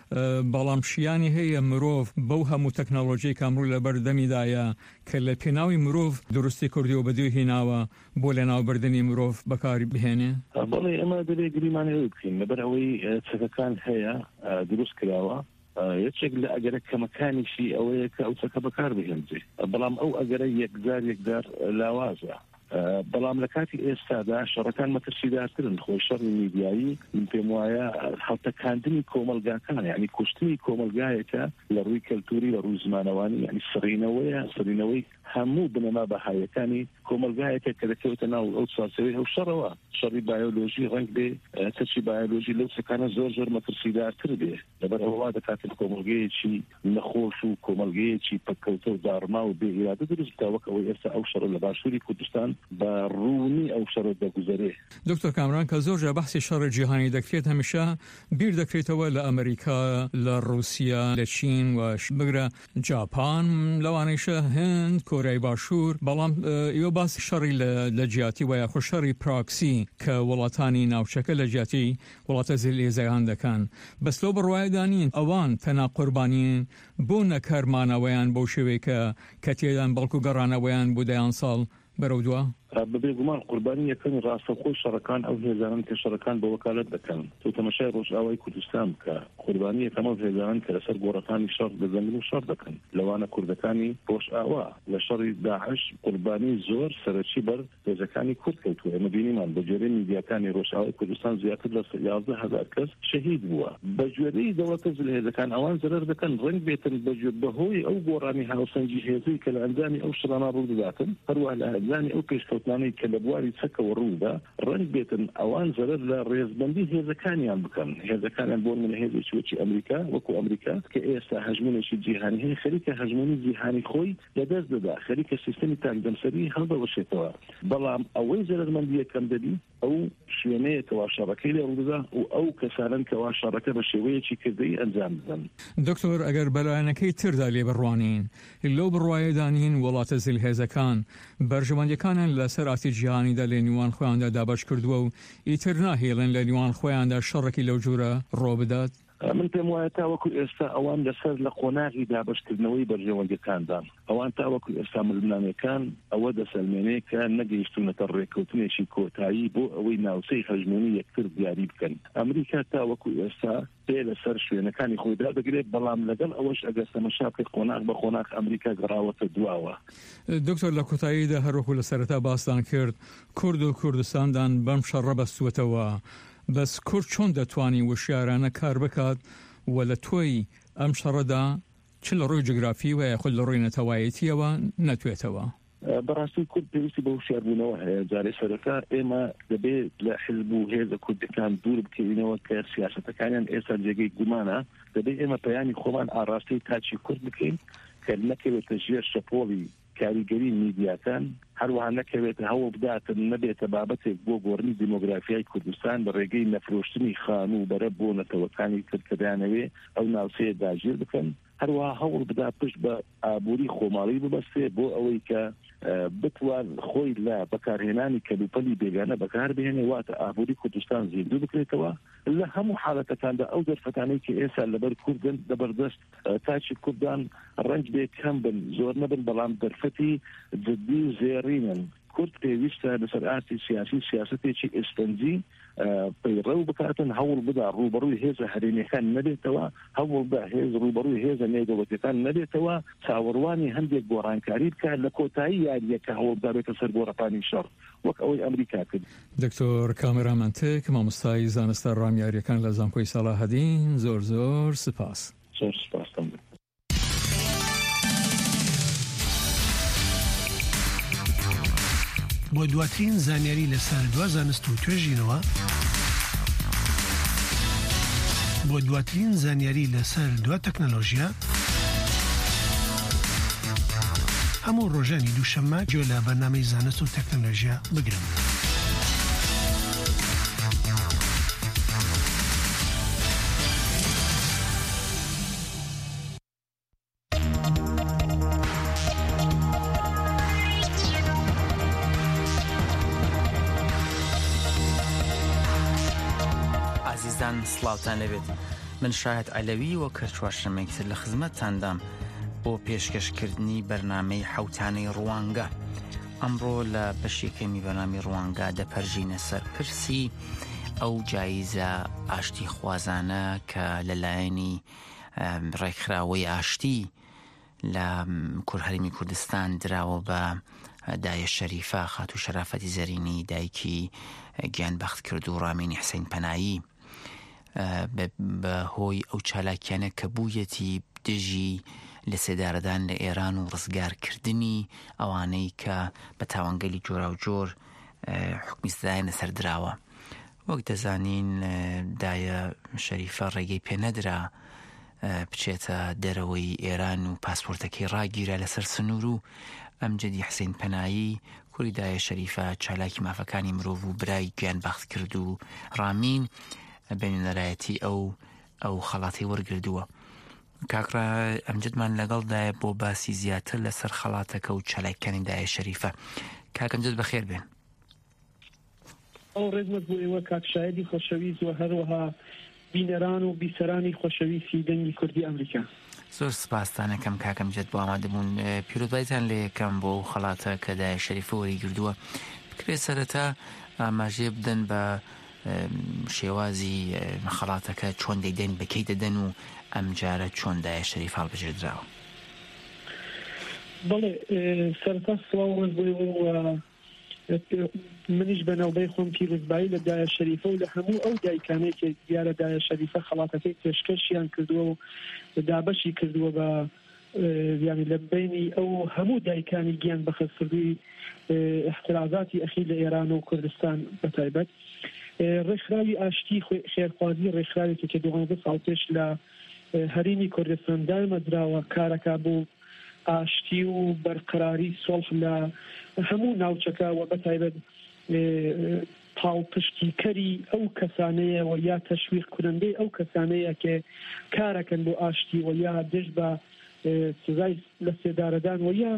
بەڵام شیانی هەیە مرۆڤ بەو هەموو تەکنۆلۆژیای کامڕوو لە بەردەمیدایە کە لە پێناوی مرۆڤ دروستی کوردی و بەدوێ هێناوە بۆ لە ناوبردنی مرۆڤ بەکاری بهێنێ. بەڵێ ئەمە دەبێ گریمانەوە بکەین لەبەر ئەوەی چەکەکان هەیە دروست کراوە. یەکێک لە ئەگەرە کەمەکانیشی ئەوەیە کە ئەو چەکە بەکار بهێنجێ، بەڵام ئەو ئەگەرە یەکجار یەکجار لاوازە. بەڵام لە کاتی ئێستادا شەڕەکان مەترسیدارترن خۆی شەڕی میدیایی من پێم وایە هەڵتەکاندنی کۆمەلگاکان یعنی کوشتنی کۆمەلگایەکە لە ڕووی کەلتوری لە ڕووی زمانەوانی یعنی سڕینەوەیە سڕینەوەی هەموو بنەما بەهایەکانی کۆمەلگایەکە کە دەکەوتە ناو ئەو چارچەوەی ئەو شەڕەوە شەڕی بایۆلۆژی ڕەنگ بێ تەچی بایۆلۆژی لەو سەکانە زۆر زۆر مەترسیدارتر بێ لەبەر ئەوە دەکاتن کۆمەلگەیەکی نەخۆش و کۆمەلگەیەکی پەککەوتە و داڕما و بێ ئیرادە دروست بکە ئەوەی ئێستا ئەو شەڕە لە باشووری کوردستان بە ڕوونی ئەو شەڕە دەگوزارێ. دکتۆر کامران کە زۆر جا بەحسی شەڕی جیهانی دەکرێت هەمیشە بیر دەکرێتەوە لە ئەمریکا لە رووسیا لە چین و بگرە جاپان لەوانەیشە هند کۆریای باشوور بەڵام ئێوە باسی شەڕی لە جیاتی وایە خۆ شەڕی پراکسی کە وڵاتانی ناوچەکە لە جیاتی وڵاتە زێلێزەکان دەکەن بەس لەو بڕوایدانین ئەوان تەنا قوربانین بۆ نەکارمانەوەیان بەو شێوەیە کە تێدان بەڵکو گەڕانەوەیان بۆ دەیان ساڵ بەرەو دووە بەبێ گومان قوربانی یەکەم ڕاستەخۆی شەڕەکان ئەو هێزانن کە شەڕەکان بە وەکالەت دەکەن تۆ تەماشای ڕۆژئاوای کوردستان بکە قوربانی یەکەم ئەو هێزانن کە لەسەر گۆڕەکانی شەڕ دەجەنگن و شەڕ دەکەن لەوانە کوردەکانی ڕۆژئاوا لە شەڕی داعش قوربانی زۆر سەرەکی بەر هێزەکانی کورد کەوتووە ئێمە بینیمان بە گوێرەی میدیاکانی ڕۆژئاوای کوردستان زیاتر لە یازدە هەزار کەس شەهید بووە بە گوێرەی دەوڵەتە هێزەکان ئەوان زەرەر دەکەن ڕەنگ بێتن بەهۆی ئەو گۆڕانی هاوسەنگی هێزەی کە لە ئەنجامی ئەو شەڕانە ڕوو دەداتن هەروە لە ئەنجامی ئەو پێشکەوتانەی کە لە بواری چەکەوە ڕوودا ڕەنگ بێتن ئەوان زەرەر لە ڕێزبەندی هێزەکانیان بکەن هێزەکانیان بۆ من هێزێکی وەکی ئەمریکا وەکو ئەمریکا کە ئێستا هەژمونێکی جیهانی هەیە خەریکە هەژمونی جیهانی خۆی لەدەست دەدا خەریکە سیستەمی تاندەمسەری هەڵدەوەشێتەوە بەڵام ئەوەی زەرمەندی یەکەم دەبی ئەو شوێنەیە کەوا شەڕەکەی لێ ڕوودا و ئەو کەسانن کەوا شەڕەکە بە شێوەیەکی کردەی ئەنجام بدەن. دکتۆر ئەگەر بەلایەنەکەی تردا لێ بڕوانین لەو بڕوایەدانین وڵاتە زیلهێزەکان بەرژەوەندەکانن لەسەر ئاتی جیهانیدا لە نیوان خۆیاندا دابش کردووە و ئیتر ناهێڵن لە نیوان خۆیاندا شەڕێکی لەو جوورە ڕۆ بدات. من پێم وایە تاوەکو ئێستا ئەوان لەسەر لە قۆناغی دابشکردنەوەی بەرژەوەندەکاندان ئەوان تاوەکو ئێستا ململانەکان ئەوە دەسەلمێنێ کە نەگەیشتونەتە ڕێککەوتنێکی کۆتایی بۆ ئەوەی ناوچەی هەژمونی یەکتر دیاری بکەن ئەمریکا تاوەکو ئێستا پێ لەسەر شوێنەکانی خۆیدا دەگرێت بەڵام لەگەڵ ئەوەش ئەگەر تەماشاکە قۆناغ بە قۆناغ ئەمریکا گەڕاوەتە دواوە. دکتۆر لە کۆتاییدا هەروەکو لە سەرەتا باستان کرد کورد و کوردستاندان بەم شەڕە بەستووەتەوە بەس کورد چۆن دەتوانی وشیارانە کار بکات و لە تۆی ئەم شەڕەدا چ لە ڕووی جغرافی و یاخود لە ڕووی نەتەوایەتیەوە نەتوێتەوە. بەڕاستی کورد پێویستی بە وشیاربوونەوە هەیە جارێ سەرەتا ئێمە دەبێت لە حزب و هێزە کوردەکان دوور بکەینەوە کە سیاسەتەکانیان ئێستا جێگەی گومانە دەبێت ئێمە پەیامی خۆمان ئاڕاستی تاچی کورد بکەین کە نەکەوێتە ژێر شەپۆڵی کاریگەری میدیاکان هەروەها نەکەوێتە هەوڵ بداتن نەبێتە بابەتێک بۆ گۆڕنی دیمۆگرافیای کوردستان بە ڕێگەی نەفرۆشتنی خان و بەرە بۆ نەتەوەکانی تر کە دەیانەوێ ئەو ناوچەیە داگیر بکەن هەروەها هەوڵ بدا پشت بە ئابووری خۆماڵی ببەستێ بۆ ئەوەی کە بتوان خۆی لە بەکارهێنانی کەلوپەلی بێگانە بەکاربهێنێ واتە ئابووری کوردستان زیندوو بکرێتەوە لە هەموو حاڵەتەکاندا ئەو دەرفەتانەی کە ئێستا لەبەر کوردن دەبەردەست تاچی کوردان ڕەنگ بێ کەم بن زۆر نەبن بەڵام دەرفەتی جدی و زێڕینن کورد پێویستە لەسەر ئاتی سیاسی سیاستێکی ئێستەنجی پەیڕە و بکاتن هەوڵ بدا ڕوبەڕووی هێزە هەرێمیەکان نەبێتەوە هەوڵ بە هێز ڕوبەڕووی هێزە نێودەوڵەتیەکان نەبێتەوە چاوەڕوانی هەندێک گۆڕانکاری بکات لە کۆتایی یاریەکە هەوڵ بدابێتە سەر گۆڕەپانی شەڕ وەک ئەوەی ئەمریکا کرد. دکتۆر کامێرامەنتێک مامۆستای زانستە ڕامیاریەکان لە زانکۆی ساڵاهەدین زۆر زۆر سپاس. زۆر سپاس. بۆ دواترین زانیاری لەسەر دوا زانست و توێژینەوە بۆ دواترین زانیاری لەسەر دوا تەکنەلۆژیا هەموو ڕۆژانی دووشەممە گوێ لە بەرنامەی زانست و تەکنەلۆژیا بگرن. سڵاوتان لەبێت من شاهد عەلەوی و کە چوارشەممەیەکتر لە خزمەتتاندام بۆ پێشکەشکردنی بەرنامەی حەوتانەی ڕوانگە ئەمڕۆ لە بەشێکەمی بەرنامی ڕوانگە دەپەرژینە سەر پرسی ئەو جایزە ئاشتی خوازانە کە لەلایەنی ڕێکخراوەی ئاشتی لە هەرێمی کوردستان دراوە بە دایە شەریفە خاتو شەرافەتی زەرینی دایکی گیانبەخت کرد و ڕامینی حسین پەنایی بە هۆی ئەو چالاکیانە کە بوویەتی دژی لە سێدارەدان لە ئێران و ڕزگارکردنی ئەوانەی کە بە تاوانگەلی جۆرا و جۆر حکمی سزایان لەسەر دراوە. وەک دەزانین دایە شەریفە ڕێگەی پێ نەدرا بچێتە دەرەوەی ئێران و پاسپۆرتەکەی ڕاگیرە لەسەر سنوور و ئەمجدی حسین پەنایی کوڕی دایە شەریفە چالاکی مافەکانی مرۆڤ و برای گیانبەخت کرد و ڕامین بەنوێنەرایەتی ئەو ئەو خەڵاتی وەرگردووە. کاکڕا ئەمجدمان لەگەڵدایە بۆ باسی زیاتر لەسەر خەڵاتەکە و چالاکیانی دایە شەریفە. کاکەمجد بەخێر بێن. ئەو ڕێزمەت بۆ ئێوە کاکشایدی خۆشەویست و هەروەها بینەران و بیسەرانی خۆشەویستی دەنگی کوردی ئەمریکا. زۆر سپاسدانەکەم کاکەمجد بۆ ئامادەبوون. پیرۆزبایتان لێ یەکەم بۆ خەڵاتە کە دایە شەریفە وەریگردووە بکرێت سەرەتا ئاماژێ بدەن بە شێوازی خەڵاتەکە چۆن دەیدەن بەکەی دەدەن و ئەم جارە چۆن دایە شەریف هەڵبژێردراوە. بەڵێ سەرەتا سڵاو بۆ منیش بەناوبەی خۆم پیرۆزبایی لە دایە شەریفە و لە هەموو ئەو دایکانەی کە دیارە دایە شەریفە خەڵاتەکەی پێشکەشیان کردووە و دابەشی کردووە بە یانی لە بینی ئەو هەموو دایکانی گیان بەخەسەردووی احترازاتی ئەخیر لە ئێران و کوردستان بەتایبەت ڕێکخراوی ئاشتی خێرخوازی ڕێکخراوێکی کە دوانزە ساڵ پێش لە هەرێمی کوردستان دامەدراوە کارەکە بۆ ئاشتی و بەرقراری سۆڵح لە هەموو ناوچەکە و بەتایبەت پاڵپشتیکەری ئەو کەسانەیە و یا تەشویق کنندەی ئەو کەسانەیە کە کارەکەن بۆ ئاشتی و یا دژ بە سزای لە سێدارەدان و یا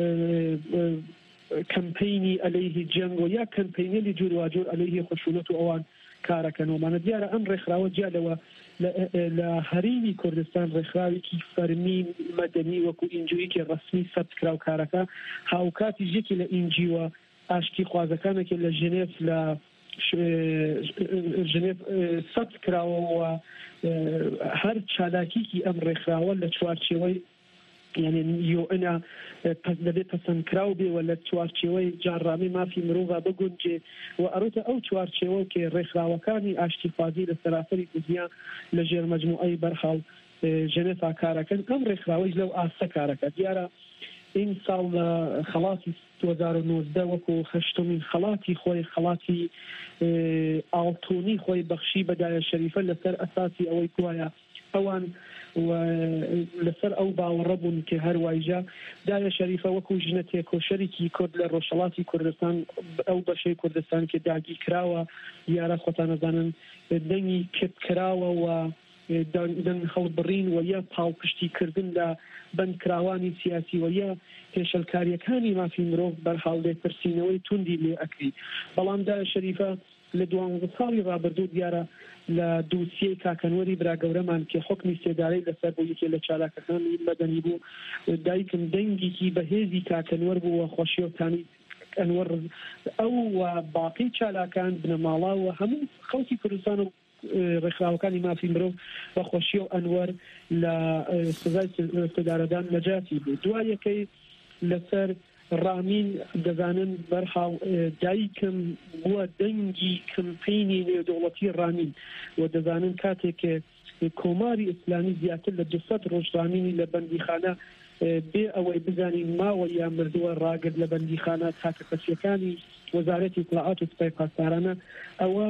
کەمپینی ئەلەیهی جەنگ و یا کەمپینێلی جور واجۆر ئەلەیهی خشونەت و ئەوان کارەکەن ومانە دیارە ئەم ڕێکخراوە جیالەوە لە هەرێمی کوردستان ڕێکخراوێکی فەرمی مەدەنی وەکو ئینجیویکی ڕسمی سەبت کراو کارەکە هاوکاتی ژێکی لە ئینجیوە ئاشتی خوازەکانێکی لە ژنێف لە ژنێف سەبت کراوەوە هەر چالاکیکی ئەم ڕێکخراوە لە چوارچێوەی یعنی یۆئنا دەبێت پەسەندکراو بێەوە لە چوارچێوەی جارڕامی مافی مرۆڤ بگونجێ و ئەڕێتە ئەو چوارچێوە کە ڕێکخراوەکانی ئاشتیخوازی لە سەراسەری دنیا لە ژێر مەجموعەی بەرخاڵ ژنێفا کارەکەن ئەم ڕێکخراوەی لەو ئاستە کارەکە دیارە این ساڵ لە خەڵاتی دوو هەزار و نۆزدە وەکو هەشتمین خەڵاتی خۆی خەڵاتی ئاڵتونی خۆی بەخشی بە دایە شەریفە لەسەر ئەساسی ئەوەی گوایە ئەوان و لەسەر ئەو باوەڕە بوون کە هەروایجا دایە شەریفە وەکو ژنە تێکۆشەرێکی کورد لە ڕۆژهەڵاتی کوردستان ئەو بەشەی کوردستان کە داگی کراوە یارە خۆتان نەزانن دەنگی کرد کراوە و دەنگ هەڵبڕین و یا پاڵپشتیکردن لە بەندکراوانی سیاسی و یا پێشەلکاریەکانی مافی مرۆڤ بەرحاڵ لێپرسینەوەی توندی لێ ئەکری بەڵام دایە شەریفە لە دوانزە ساڵی ڕابردوو دیارە لە دووسیەی کاکەنوەری براگەورەمان کە حکمی سێدارەی لەسەر بوو یەکێ لە چالاکەکانی مەدەنی بوو دایکم دەنگێکی بەهێزی کاکەنوەر بوو و خۆشیەوتانی ئەنوەر ئەو و باقی چالاکان بنەماڵا و هەموو خەڵکی کوردستان و ڕێکخراوەکانی مافی مرۆڤ بە خۆشی و ئەنوەر لە سزای سێدارەدان نەجاتی بوو دوایەکەی لەسەر ڕامین دەزانن بەرحاڵ دایکم بووە دەنگی کەمپینی نێودەوڵەتی ڕامین و دەزانن کاتێک کۆماری ئیسلامی زیاتر لە دوسەد ڕۆژ ڕامینی لە بەندیخانە بێ ئەوەی بزانین ماوە یا مردووە ڕاگرت لە بەندیخانە تاکە کەسیەکانی وەزارەتی اطلاعات و سپای پاسدارانە ئەوە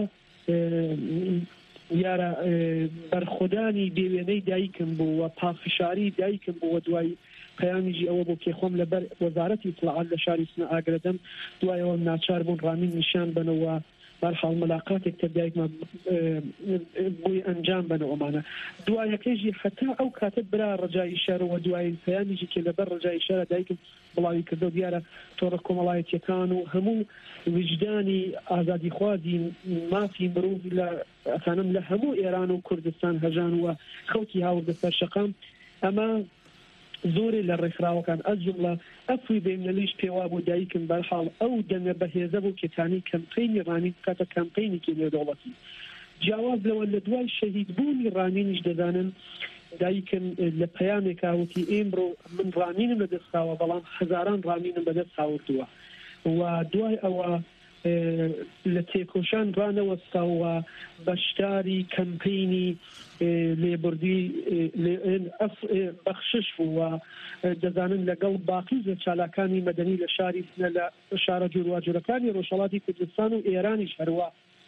یارە بەرخۆدانی بێوێنەی دایکم بوو و پافشاری دایکم بوو و دوای پەیامیژی ئەوە بۆ کێخۆم لەبەر وەزارەتی اطلاعات لە شاری سنە ئاگرەدەم دوایەوە ناچار بوون ڕامین نیشان بنەوە بەرحاڵ ملاقاتێک کە دایکمە بۆی ئەنجام بنەوەمانە دوایەکەیژی حتا ئەو کاتت برا ڕجای شارەوە دوای پەیامیژی کە لەبەر ڕجای شارە دایکم بڵاوی کردو دیارە تۆڕە کۆمەڵایەتیەکان و هەموو وجدانی ئازادیخوازی مافی مرۆڤ لە ئەسانم لە هەموو ئێران و کوردستان هەژان وە خەڵکی هاوردە سەر شەقام ئەمە زۆرێ لە ڕێکخراوەکان ئەجمڵە ئەفوی بێنەلیش پێوا بۆ دایکم بەرحاڵ ئەو دەنگە بەهێزە بوو کێتانی کەمپینی ڕامین کاتە کەمپینێکی نێودەوڵەتی جیاواز لەوە لە دوای شەهیدبوونی ڕامینیش دەزانن دایکم لە پەیامێک هاوتی ئێمڕۆ من ڕامینم لە دەستاوە بەڵام هەزاران ڕامینم بەدەست هاوردووە و دوای ئەوە لە تێکۆشان ڕانەوەستاوە بەشداری کەمپینی لێبوردی بەخشش بوو و دەزانن لەگەڵ باقی زە چالاکانی مەدەنی لە شاری لە شارە جوورواجورەکانی ڕۆژهەڵاتی کوردستان و ئێرانیش هەروە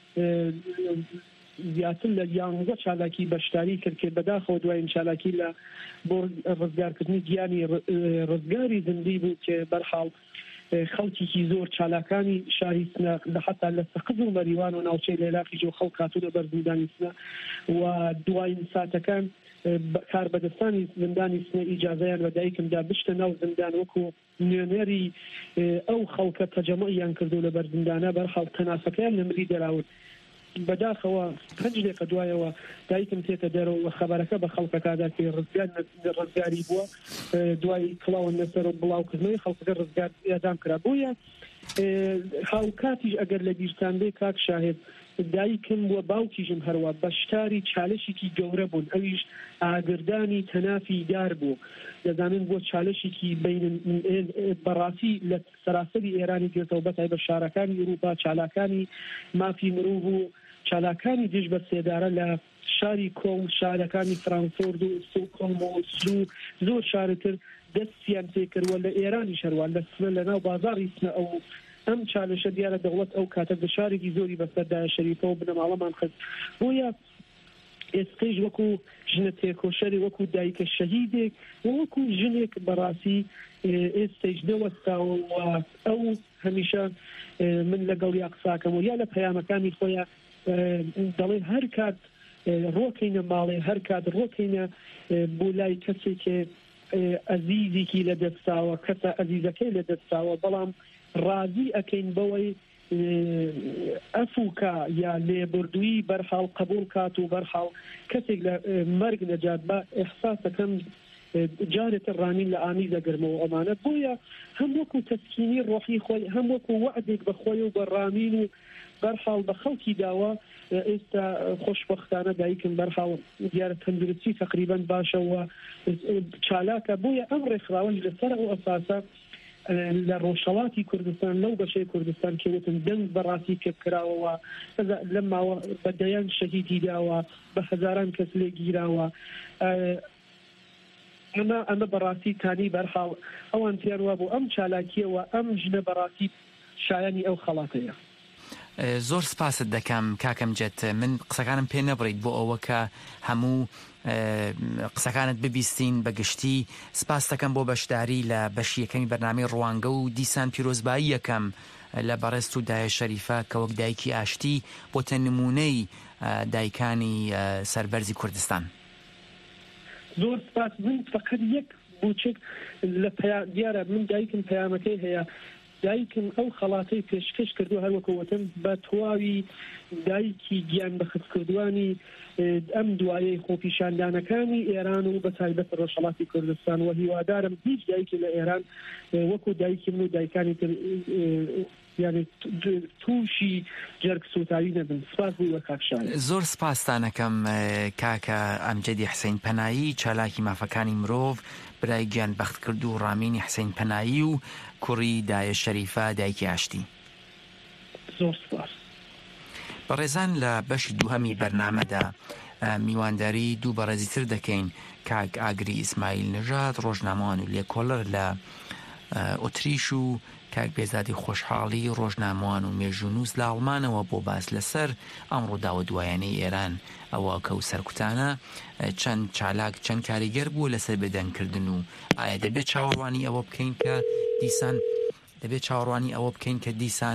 زیاتر لە یانزە چالاکی بەشداری کرد کە بەداخەوە دوایین چالاکی لە بۆ ڕزگارکردنی گیانی ڕزگاری زندی بوو کە بەرحاڵ خەڵکیی زۆر چالاکانی شاری سنە حتا لە سەقز و مەریوان و ناوچەی لێلاقی جۆ خەڵک هاتوونە بەر زیندانی سنە و دوایین ساتەکان کار بەدەستانی زندانی سنە ئیجازەیان بە دایکمدا بشتە ناو زندان وەکو نوێنەری ئەو خەڵکە تەجەمەعیان کردو لە بەر زیندانە بەرحاڵ تەناسەکەیان لە مری دەراون بەداخەوە پنجێکە دوایەوە دایکم تێکە دەرەوە خەبەرەکە بە خەڵکەکەدا کە ڕزگاری بووە دوای کڵاوە لەسەر و بڵاوکردنەوەی خەڵکەکە ڕزگار ئێدام کرا بووە هاوکاتیش ئەگەر لە بیرستان بێ کاک شاهد دایکم وە باوکیژم هەروە بەشداری چالشێکی گەورە بوون ئەویش ئاگردانی تەنافی دار بوو دەزانن بۆ چالشێکی بین بەڕاستی لە سەراسەری ئێرانی گرێتەوە بەتای بە شارەکانی ئوروپا چالاکانی مافی مرۆڤ و چالاکانی دژ بە سێدارە لە شاری کۆڵ شارەکانی فرانکفورت و ستۆکهۆلم و سلو زۆر شارتر دەستیان پێکردوە لە ئێرانی شەروان لە سنە لە ناو بازاڕی سنە ئەو ئەم چالشە دیارە دەوڵەت ئەو کاتە دشارێکی زۆری بەسەردایە شەریفەوە بنەماڵەمان خست بۆیە ئێستەیش وەکو ژنە تێکۆشەری وەکو دایکە شەهیدێک وەکو ژنێک بەڕاستی ئێستەیش نەوەستاوە و ئەو هەمیشە من لەگەڵ یا قساکەم و یا لە پەیامەکانی خۆیان دەڵێ هەر کات ڕۆکەینە ماڵێ هەر کات ڕۆکەینە بۆ لای کەسێکێ ئەزیزێکی لە دەستاوە کەسە ئەزیزەکەی لە دەستاوە بەڵام ڕازی ئەکەین بەوەی ئەفوکە یا لێبوردووی بەرحاڵ قبول کات و بەرحاڵ کەسێک لە مەرگ نەجات بە ئێحساسەکەم جارێتە ڕانین لە ئامی دەگرمەوە ئەمانە بۆیە هەم وەکو تەسکینی ڕۆحی خۆی هەم وەکو وعدێک بەخۆی و بەڕامین و بەرحاڵ بە خەڵکی داوە ئێستا خۆشبەختانە دایکم بەرحاڵ دیارە تەندروستی تقریبان باشەوە چالاکە بۆیە ئەم ڕێکخراوەش لەسەر ئەو ئەساسە لە ڕۆژهەڵاتی کوردستان لەو بەشەی کوردستان کەوتن دەنگ بەڕاستی کردکراوەوە لەم ماوە بەدەیان شەهیدی داوە بە هەزاران کەس لێ گیراوە ئەمە ئەمە بەڕاستی تانی بەرحاڵ ئەوان پیانوا بوو ئەم چالاکیەوە ئەم ژنە بەڕاستی شایانی ئەو خەڵاتەیە. زۆر سپاست دەکەم کاکەم جێت من قسەکانم پێ نەبڕیت بۆ ئەوە کە هەموو قسەکانت ببیستین بەگشتی سپاس دەکەم بۆ بەشداری لە بەشیەکەمی بەرنامەی ڕوانگە و دیسان پیرۆزبایی یەکەم لە بەڕێست و دایە شەریفە کە وەک دایکی ئاشتی بۆتە نمونەی دایکانی سەربەرزی کوردستان. زۆر سپاس من فقط یەک بوچێک لە دیارە من دایکم پەیامەکەی هەیە دایکم ئەو خەڵاتەی پێشکەش کردو هەروەکەوتن بە تەواوی دایکی گیان بەخستکردوانی ئەم دوایەی خۆپیشاندانەکانی ئێران و بە تایبەت ڕۆژهەڵاتی کوردستان و هیوادارم هیچ دایکی لە ئێران وەکو دایکی من و دایکانی تر یعنی تووشی جەرگ سوتاوی نەبن. سپاس بووی وە کاکشان. زۆر سپاسدانەکەم کاکە ئەمجەدی حسەین پەنایی چالاکی مافەکانی مرۆڤ برای گیان بەخت کرد و ڕامینی حسەین پەنایی و کوڕی دایە شەریفە دایکی ئاشتی. زۆر سپاس. بەڕێزان لە بەشی دووهەمی بەرنامەدا میوانداری دوو بەڕێزیتر دەکەین کاک ئاگری ئیسماعیل نژاد ڕۆژنامەوان و لێکۆڵەر لە ئۆتریش و کاک بێزادی خۆشحاڵی ڕۆژنامەوان و مێژوونووس لە ئەڵمانەوە بۆ باس لەسەر ئەم ڕووداوە دوایانەی ئێران ئەوە کە و سەرکوتانە چەند چالاک چەند کاریگەر بوو لەسەر بێدەنگکردن و ئایا دەبێت چاوەڕوانی ئەوە بکەین کە دیسان دەبێت چاوەڕوانی ئەوە بکەین کە دیسان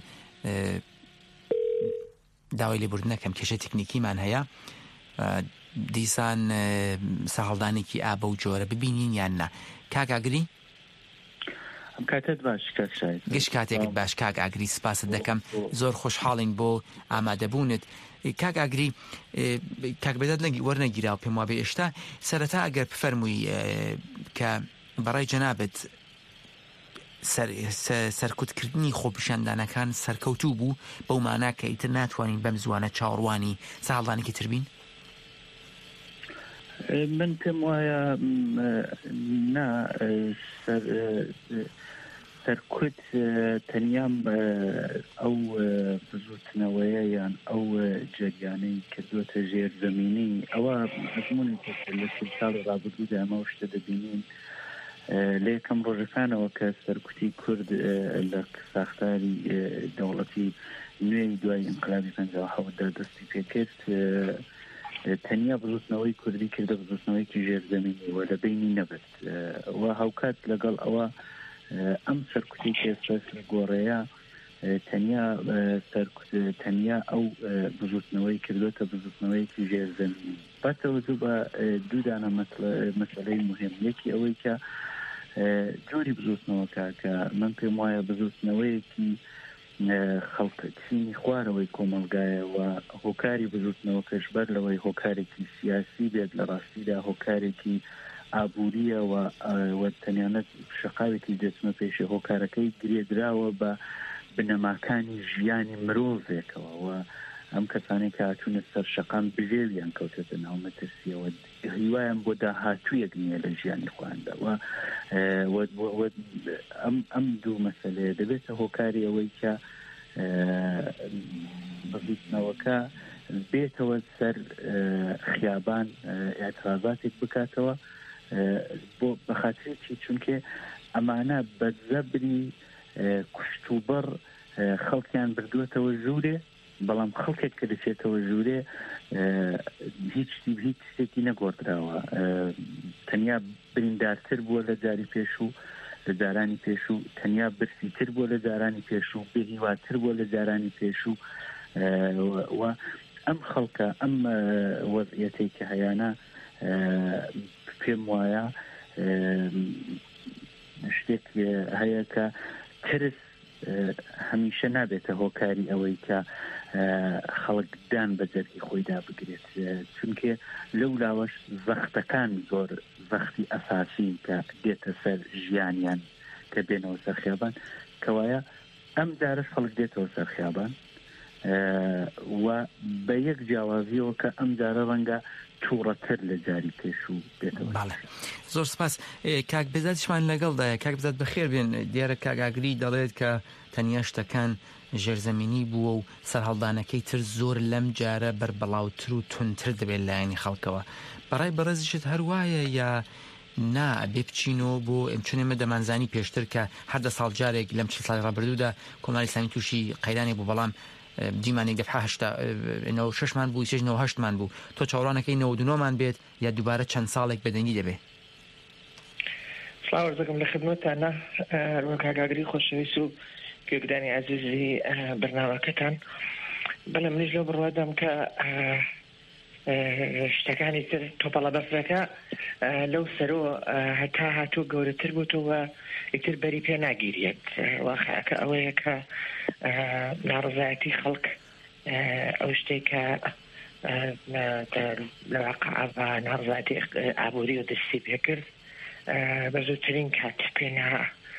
داوای لێبوردنەکەم کێشە تکنیکیمان هەیە دیسان سەهەڵدانێکی ئابە و جۆرە ببینین یان نا. کاک ئاگری کاتت باش کاک شاید گشت کاتێکت باش کاک ئاگری سپاست دەکەم زۆر خۆشحاڵین بۆ ئامادەبوونت. کاک ئاگری کاک بێداد وەرنەگیرا و پێم وابێ ئێشتا سەرەتا ئەگەر بفەرمووی کە بەڕای جەنابەت سەرکوتکردنی خۆپیشاندانەکان سەرکەوتوو بوو بەو مانە کە ئیتر ناتوانین بەم زوانە چاوەڕوانی ساڵدانێکی تربین. من پێم وایە نا سەرکوت تەنیام ئەو بزوتنەوەیە یان ئەو جریانەی کردوتە ژێر زەمینی ئەوە مەزمونی لە ساڵ ڕابردوودا ئەمە شتە دەبینین لە یەکەم ڕۆژەکانەوە کە سەرکوتی کورد لە ساختاری دەوڵەتی نوێی دوای ئینقلابی پەنجاو و حەوتدا دەستی پێکرد تەنیا بزوتنەوەی کوردی کردە بزوتنەوەیکی ژێر زەمینی وە لە بینی نەبێت و هاوکات لەگەڵ ئەوە ئەم سەرکوتی کێسرس لە گۆڕەیە تەنیا تەنیا ئەو بزوتنەوەی کردوتە بزوتنەوەیکی ژێر زەمینی بەتەوەجو بە دوودانە مەسەلەی مهم یەکی ئەوەی کە جۆری بزوتنەوەکە کە من پێم وایە بزوتنەوەیەکی خەڵکچینی خوارەوەی کۆمەلگایە و هۆکاری بزوتنەوەکەش بەر لەوەی هۆکارێکی سیاسی بێت لە ڕاستیدا هۆکارێکی ئابووریە و تەنیانەت شقاوێکی دەچمە پێشێ هۆکارەکەی گرێدراوە بە بنەماکانی ژیانی مرۆڤێکەوە و ئەم کەسانێک کە هاتوونە سەر شەقام بژێویان کەوتێتە ناو مەترسیەوە هیوایان بۆ داهاتوویەک نییە لە ژیانی خۆیاندا و ئەم دوو مەسەلەیە دەبێتە هۆکاری ئەوەی کە بزوتنەوەکە بێتەوە سەر خیابان ئاعتراضاتێک بکاتەوە بۆ بەخاترێکی چونکە ئەمانە بە زەبری کوشتوبەر خەڵکیان بردووەتەوە ژوورێ بەڵام خەڵکێک کە دەچێتەوە ژوورێ هیچ هیچ شتێکی نەگۆڕدراوە تەنیا بریندارتر بووە لە جاری پێش و لە جارانی پێش و تەنیا برسیتر بووە لە جارانی پێش و بێهیواتر بووە لە جارانی پێش و و ئەم خەڵکە ئەم وەضعیەتەی کە هەیانە پێم وایە شتێک هەیە کە ترس هەمیشە نابێتە هۆکاری ئەوەی کە خەڵکدان بە جەرگی خۆیدا بگرێت چونکە لەو لاوەش زەختەکان زۆر زەختی ئەساسی کە دێتە سەر ژیانیان کە بێنەوە سەر خیابان کەوایە ئەم جارش خەڵک دێتەوە سەر خیابان و بە یەک جیاوازیەوە کە ئەم جارە ڕەنگە تووڕەتر لە جاری پێش و بێتەوە. زۆر سپاس. کاک بێزاتشمان لەگەڵدایە. کاک بێزات بەخێر بێن. دیارە کاگاگری دەڵێت کە تەنیا شتەکان ژێرزەمینی بووە و سەرهەڵدانەکەی تر زۆر لەم جارە بەربەڵاوتر و تونتر دەبێت لایەنی خەڵکەوە. بەڕای بەڕێزیشت هەروایە یا نا بێ بچینەوە بۆ ئەمچونێمە دەمانزانی پێشتر کە هەردە ساڵ جارێک لەم چل ساڵی ڕابردوودا کۆمەڵی ئیسلامی تووشی قەیرانی بوو بەڵام دیمانێک دەفحە هەشتا نەوە شەشمان بوو سێژ نەوە هەشتمان بوو تۆ چاوەڕانەکەی نەوە دونۆمان بێت یا دووبارە چەند ساڵێک بەدەنگی دەبێت. سڵاو دەکەم لە خدمەتتانە وەک کاگاگری خۆشەویست و گوێگرانی عەزیزی بەرنامەکەتان. بەڵام منیش لەو بڕوادام کە شتەکانی تر تۆپەڵە بەفرەکە لەو سەرۆ هەتا هاتوو گەورەتر بووتەوە ئیتر بەری پێ ناگیرێت. واقعەکە ئەوەیە کە ناڕزایەتی خەڵک ئەو شتێکە لەواقع بە ناڕزایەتی ئابووری و دەستی پێ کرد بە زووترین کات پێنا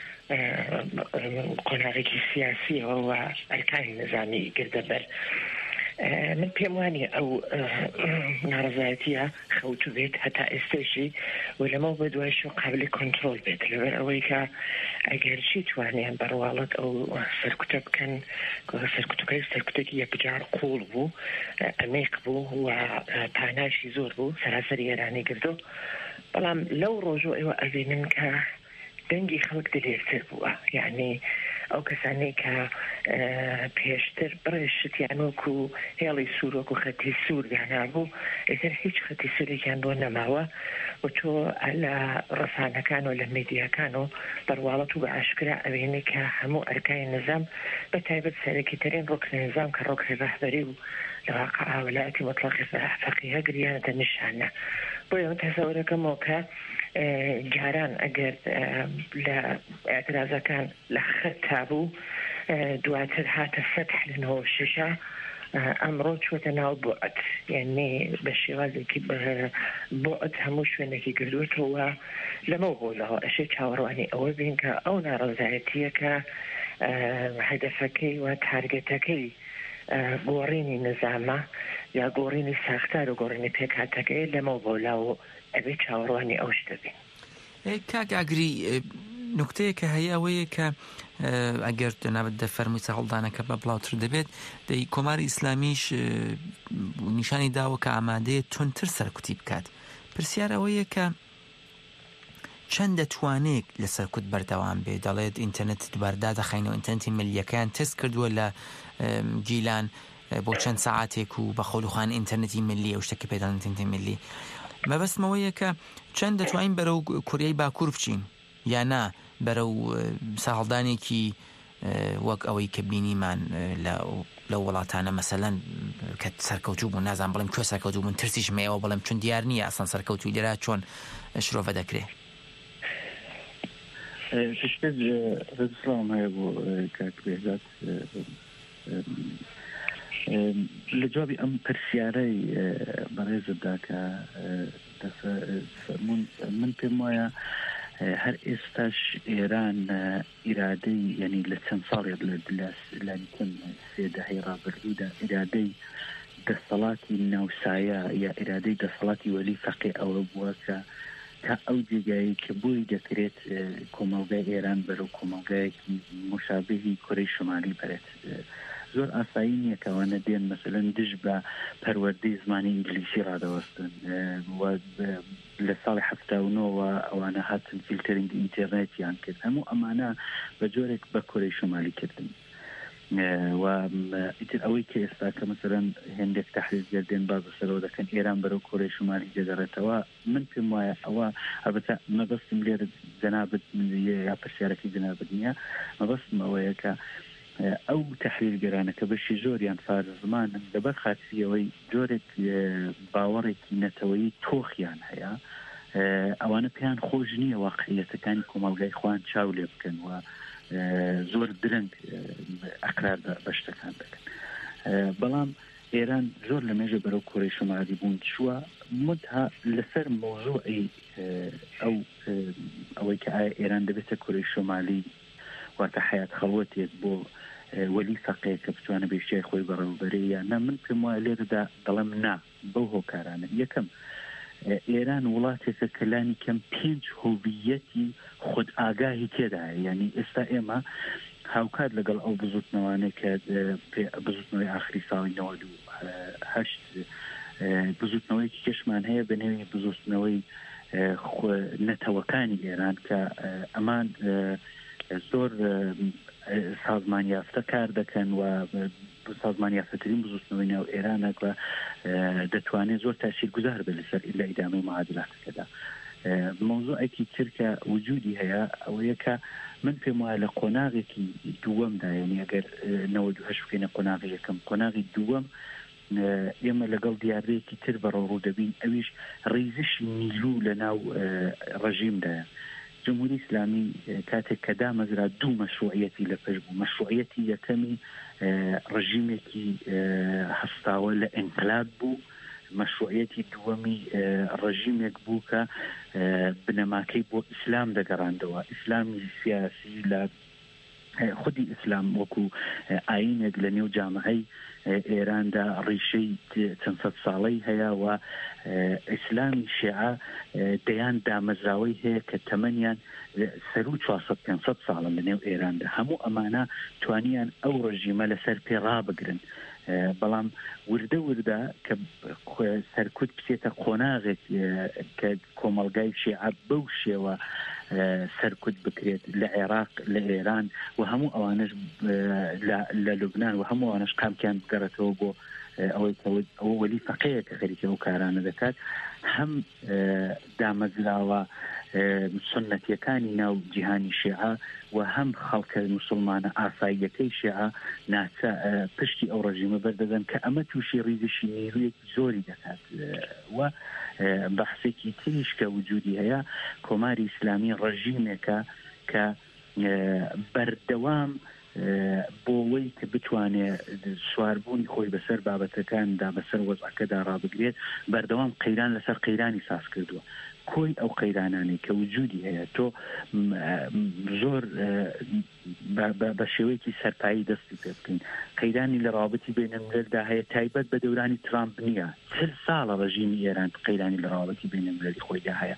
قۆناغێکی سیاسیەوە و ئەرکانی نظامی گردەبەر. من پێم وانێ ئەو ناڕزایەتیە خەوتو بێت هەتا ئێستاشی و لەمە بە دوایش و قابلی کۆنترۆل بێت لەبەر ئەوەی کە ئەگەرچی توانیان بەڕواڵەت ئەو سەرکوتە بکەن سەرکوتەکەی سەرکوتێکی یەکجار قوڵ بوو ئەمێق بوو و پاناشی زۆر بوو سەراسەری ئێرانی گردو بەڵام لەو ڕۆژۆ ئێوە ئەبینن کە دەنگی خەڵک دلێرتر بووە. یعنی ئەو کەسانەی کە پێشتر بڕێشتیان وەکو هێڵی سوور وەکو خەتی سوورگانا بوو ئێتر هیچ خەتی سوورێکیان بۆ نەماوە و تۆ لە ڕسانەکان و لە میدیاکان و بەڕواڵەت و بە ئاشکرا ئەوێنێ کە هەموو ئەرکای نظام بە تایبەت سەرەکیترین ڕۆکنی نظام کە ڕۆکری ڕەهبەری و لەواقع وەلایەتی مطلقی فەقیهە گریانەتە نیشانە. بۆیە من تەسەوورەکەمەوە کە جاران ئەگەر لە ئاعترازەکان لە خەتتا بوو دواتر هاتە سەتح لەنەوە شەشە ئەمڕۆ چوەتە ناو بۆعەت یعنی بە شێوازێکی بۆعەت هەموو شوێنێکی گردووەتەوە لەمە بۆ لەەوە ئەشێ چاوەڕوانی ئەوە بین کە ئەو ناڕەزایەتیە کە هەدەفەکەی و تارگەتەکەی گۆڕینی نظامە یا گۆڕینی ساختار و گۆڕینی پێکهاتەکەی لەمە بۆ لاو ئەبێ چاوەڕوانی ئەوش دەبین. کاک ئاگری نکتەیە کە هەیە ئەوەیە کە ئەگەر نابێت دەفەرمووی هەڵدانەکە بە بڵاوتر دەبێت دەی کۆماری ئیسلامیش نیشانی داوە کە ئامادەیە تونتر سەرکوتی بکات. پرسیار ئەوەیە کە چەند دەتوانێت لە سەرکوت بەردەوام بێ. دەڵێت ئینتەرنێت دوباردا دەخینەوە ئینتەرنێتی ملیەکان تست کردووە لە گیلان بۆ چەند ساعاتێک و بە خۆلوخان ئینتەرنێتی ملی ئەو شتێکە پێدان ئینتەرنێتی ملی. مەبەستمەوەیە کە چەند دەتوانین بەرەو کوریای باکوور بچین یانا بەرەو ساڵدانێکی وەک ئەوەی کە بینیمان لە وڵاتانە مەسەلەن کە سەرکەوتوو بوون نازان بڵێم کوێ سەرکەوتوو بوون ترسیش مەیەوە بڵێم چون دیار نییە ئەسڵان سەرکەوتووی لێرە چۆن شرۆڤە دەکرێت. پشتە ڕزسڵام هەیە بۆ کاک بێزات لە جوابی ئەم پرسیارەی بەڕێزتدا کە من پێم وایە هەر ئێستاش ئێران ئیرادەی یعنی لە چەند ساڵێک لەلایکن سێ دەهەی ڕابردوودا ئیرادەی دەسەڵاتی ناوسایە یا ئیرادەی دەسەڵاتی وەلی فەقێ ئەوە بووە کە تا ئەو جێگایی کە بۆی دەکرێت کۆمەڵگای ئێران بەرەو کۆمەڵگایەکی مشابهی کۆرەی شمالی بەرێت. زۆر ئاسایی نییە کەوانە دێن مەسەلەن دژ بە پەروەردەی زمانی ئینگلیسی ڕادەوەستن لە ساڵی هەفتاونەوە ئەوانە هاتن فیلترینگ ئینتەرنێتیان کرد. هەموو ئەمانە بە جۆرێک بە کۆرەی شمالی کردن و ئیتر ئەوەی کە ئێستا کە مەسەلەن هێندێک تەحلیلگەر دێن باز بەسەرەوە دەکەن ئێران بەرەو کۆرەی شمالی دەگەڕێتەوە. من پێم وایە ئەوە ئەبەتە مەبەستم لێرە جەنابەت یا پرسیارەکەی جەنابەت نییە، مەبەستم ئەوەیە کە ئەو تەحلیلگەرانە کە بەشی زۆریان فارس زمانن لەبەر خاتریەوەی جۆرێک باوەڕێکی نەتەوەیی تۆخیان هەیە ئەوانە پێیان خۆش نییە واقعیەتەکانی کۆمەڵگای خوان چاو لێ بکەن و زۆر درەنگ ئەقرار بە شتەکان دەکەن. بەڵام ئێران زۆر لە مێژە بەرەو کۆرەی شمالی بوون چووە مدها لەسەر مۆزوعی ئەو ئەوەی کە ئایا ئێران دەبێتە کۆرەی شمالی واتە حیات خەڵوەتێک بۆ وەلی فەقێ کە بتوانە بێشتیای خۆی بەڕێوەبەرێ یان نە. من پێم وایە لێرەدا دەڵێم نا بەو هۆکارانە. یەکەم ئێران وڵاتێکە کەلانی کەم پێنج هۆویەتی خود ئاگاهی تێدایە. یعنی ئێستا ئێمە هاوکات لەگەڵ ئەو بزوتنەوانێک کە بزوتنەوەی ئاخری ساڵی نەوەد و هەشت بزوتنەوەیکی کەشمان هەیە بە نێوی بزوتنەوەی نەتەوەکانی ئێران کە ئەمان زۆر سازمان یافتە کار دەکەن و سازمان یافتەترین بزوتنەوەی ناو ئێرانە و دەتوانێت زۆر تاثیرگوزار بێت لەسەر لە ئیدامەی معادلاتەکەدا. مۆزوعێکی تر کە وجودی هەیە ئەوەیە کە من پێم وایە لە قۆناغێکی دووەمدا یعنی ئەگەر نەوەد و هەشت بکەینە قۆناغی یەکەم قۆناغی دووەم ئێمە لەگەڵ دیارەیەکی تر بەڕەوڕوو دەبین ئەویش ڕیزشی نیلو لە ناو ڕژیمدایە. جمهوری اسلامی کاتێک کە دامەزرا دوو مەشروعیەتی لە پێش بوو. مەشروعیەتی یەکەمی ڕژیمێکی هەستاوە لە ئینقلاب بوو، مەشروعیەتی دووەمی ڕژیمێک بوو کە بنەماکەی بۆ ئیسلام دەگەڕاندەوە. ئیسلامی سیاسی لە خودی ئیسلام وەکو ئاینێک لە نێو جامعەی ئێراندا ڕیشەی چەند سەد ساڵەی هەیە و ئیسلامی شیعە دەیان دامەزراوەی هەیە کە تەمەنیان سەر و چوارسەد پێنجسەد ساڵە لە نێو ئێراندا. هەموو ئەمانە توانیان ئەو ڕژیمە لەسەر پێ ڕابگرن. بەڵام وردە وردە کە سەرکوت بچێتە قۆناغێک کە کۆمەڵگای شیعە بەو شێوە سەرکوت بکرێت لە عێراق لە ئێران و هەموو ئەوانش لە لوبنان و هەموو ئەوانش قامکیان بگەڕێتەوە بۆ ئەوەی ئەوە وەلی فەقەیە کە خەریکە ئەو کارانە دەکات. هەم دامەزراوە سنەتیەکانی ناو جیهانی شیعە و هەم خەڵکە موسڵمانە ئاساییەکەی شیعە ناچە پشتی ئەو ڕژیمە بەردەدەن کە ئەمە تووشی ڕیزشی نیرویەکی زۆری دەکات. و بەحسێکی تریش کە وجودی هەیە کۆماری ئیسلامی ڕژیمێکە کە بەردەوام بۆەوەی کە بتوانێت سواربوونی خۆی بەسەر بابەتەکاندا بەسەر وەزعەکەدا ڕابگرێت بەردەوام قەیران لەسەر قەیرانی ساز کردووە. کۆی ئەو قەیرانانی کە وجودی هەیە تۆ زۆر بە شێوەیەکی سەرپایی دەستی پێ بکەین. قەیرانی لە ڕابەتی بینەملەلدا هەیە تایبەت بە دەورانی ترامپ نییە. چل ساڵە ڕژیمی ئێران قەیرانی لە ڕابەتی بینەملەلی خۆیدا هەیە.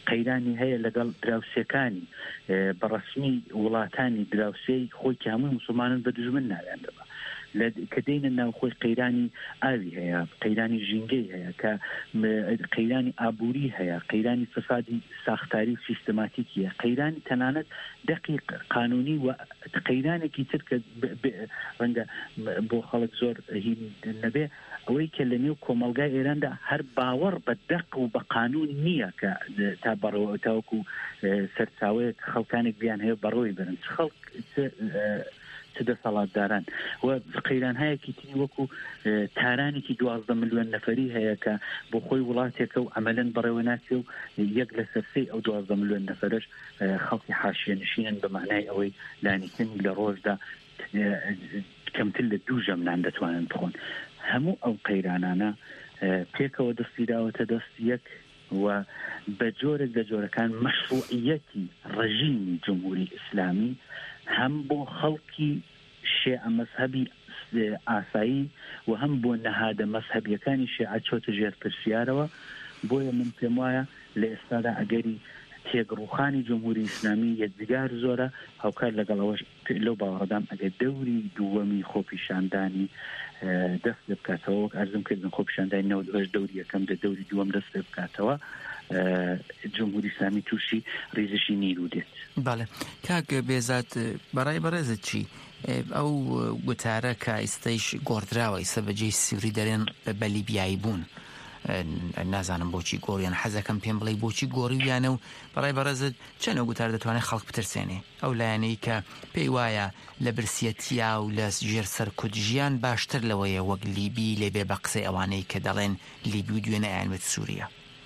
قەیرانی هەیە لەگەڵ دراوسەکانی بەڕسمی وڵاتانی دراوسەی خۆی هەمووی مسلمانن بە دژمن ناویان دەبا کە دێنە ناوخۆی قەیرانی ئاوی هەیە قەیرانی ژینگەی هەیە کە قەیرانی ئابووری هەیە قەیرانی فسادی ساختاری و سیستماتیکیە قەیرانی تەنانەت دقیق قانونی و قەیرانێکی تر کە ڕەنگە بۆ خەڵک زۆر هین نەبێ ئەوەی کە لە نێو کۆمەلگای ئێراندا هەر باوەڕ بە دەق و بە قانون نییە کە تا بەڕەوە تاوەکو سەرچاوەیە خەڵکانێک بیان هەیە بەڕۆی برن خەڵک چ دەسەڵاتداران و قەیران هەیەکی تری وەکو تارانێکی دوازدە ملیۆن نەفەری هەیە کە بۆ خۆی وڵاتێکە و عەمەلەن بەڕێوە ناچێ و یەک لە سەرسەی ئەو دوازدە ملیۆن نەفەرش خەڵکی حاشیە نشینن بە معنای ئەوەی لانیتنی لە ڕۆژدا کەمتر لە دوو ژەمنان دەتوانن بخۆن هەموو ئەو قەیرانانە پێکەوە دەستی داوەتە دەست یەک و بە جۆرێک لە جۆرەکان مەشروعیەتی ڕژیمی جمهوری ئیسلامی هەم بۆ خەڵکی شیعە مەذهەبی ئاسایی و هەم بۆ نەهادە مەذهەبیەکانی شیعە چۆتە ژێر پرسیارەوە بۆیە من پێم وایە لە ئێستادا ئەگەری تێگڕوخانی جمهوری ئیسلامی یەکجار زۆرە هاوکار لەگەڵەوەش لەو باوەڕدام ئەگەر دەوری دووەمی خۆپیشاندانی دەست لە بکاتەوە وەک ئەرزم کردن خۆپیشاندانی نەوە ئەش دەوری یەکەم دە دەوری دووەم دەست لە بکاتەوە جمهوری ئیسلامی تووشی ریزشی نیرو دێت. بەڵێ کاک بێزات بەڕای بەڕێزت چی ئەو گوتارە کە ئێستەیش گۆڕدراوە ئێستا بەجێی سیوری دەرێن بە لیبیایی بوون نازانم بۆچی گۆڕیان حەزەکەم پێم بڵێ بۆچی گۆڕیویانە و بەڕای بەڕێزت چەنە گوتار دەتوانێت خەڵک بترسێنێ ئەو لایەنەی کە پێی وایە لە برسیەتیا و لە ژێر سەرکوت ژیان باشتر لەوەیە وەک لیبی لێبێ بە قسەی ئەوانەی کە دەڵێن لیبی و دوێنە ئایانوێت سووریا.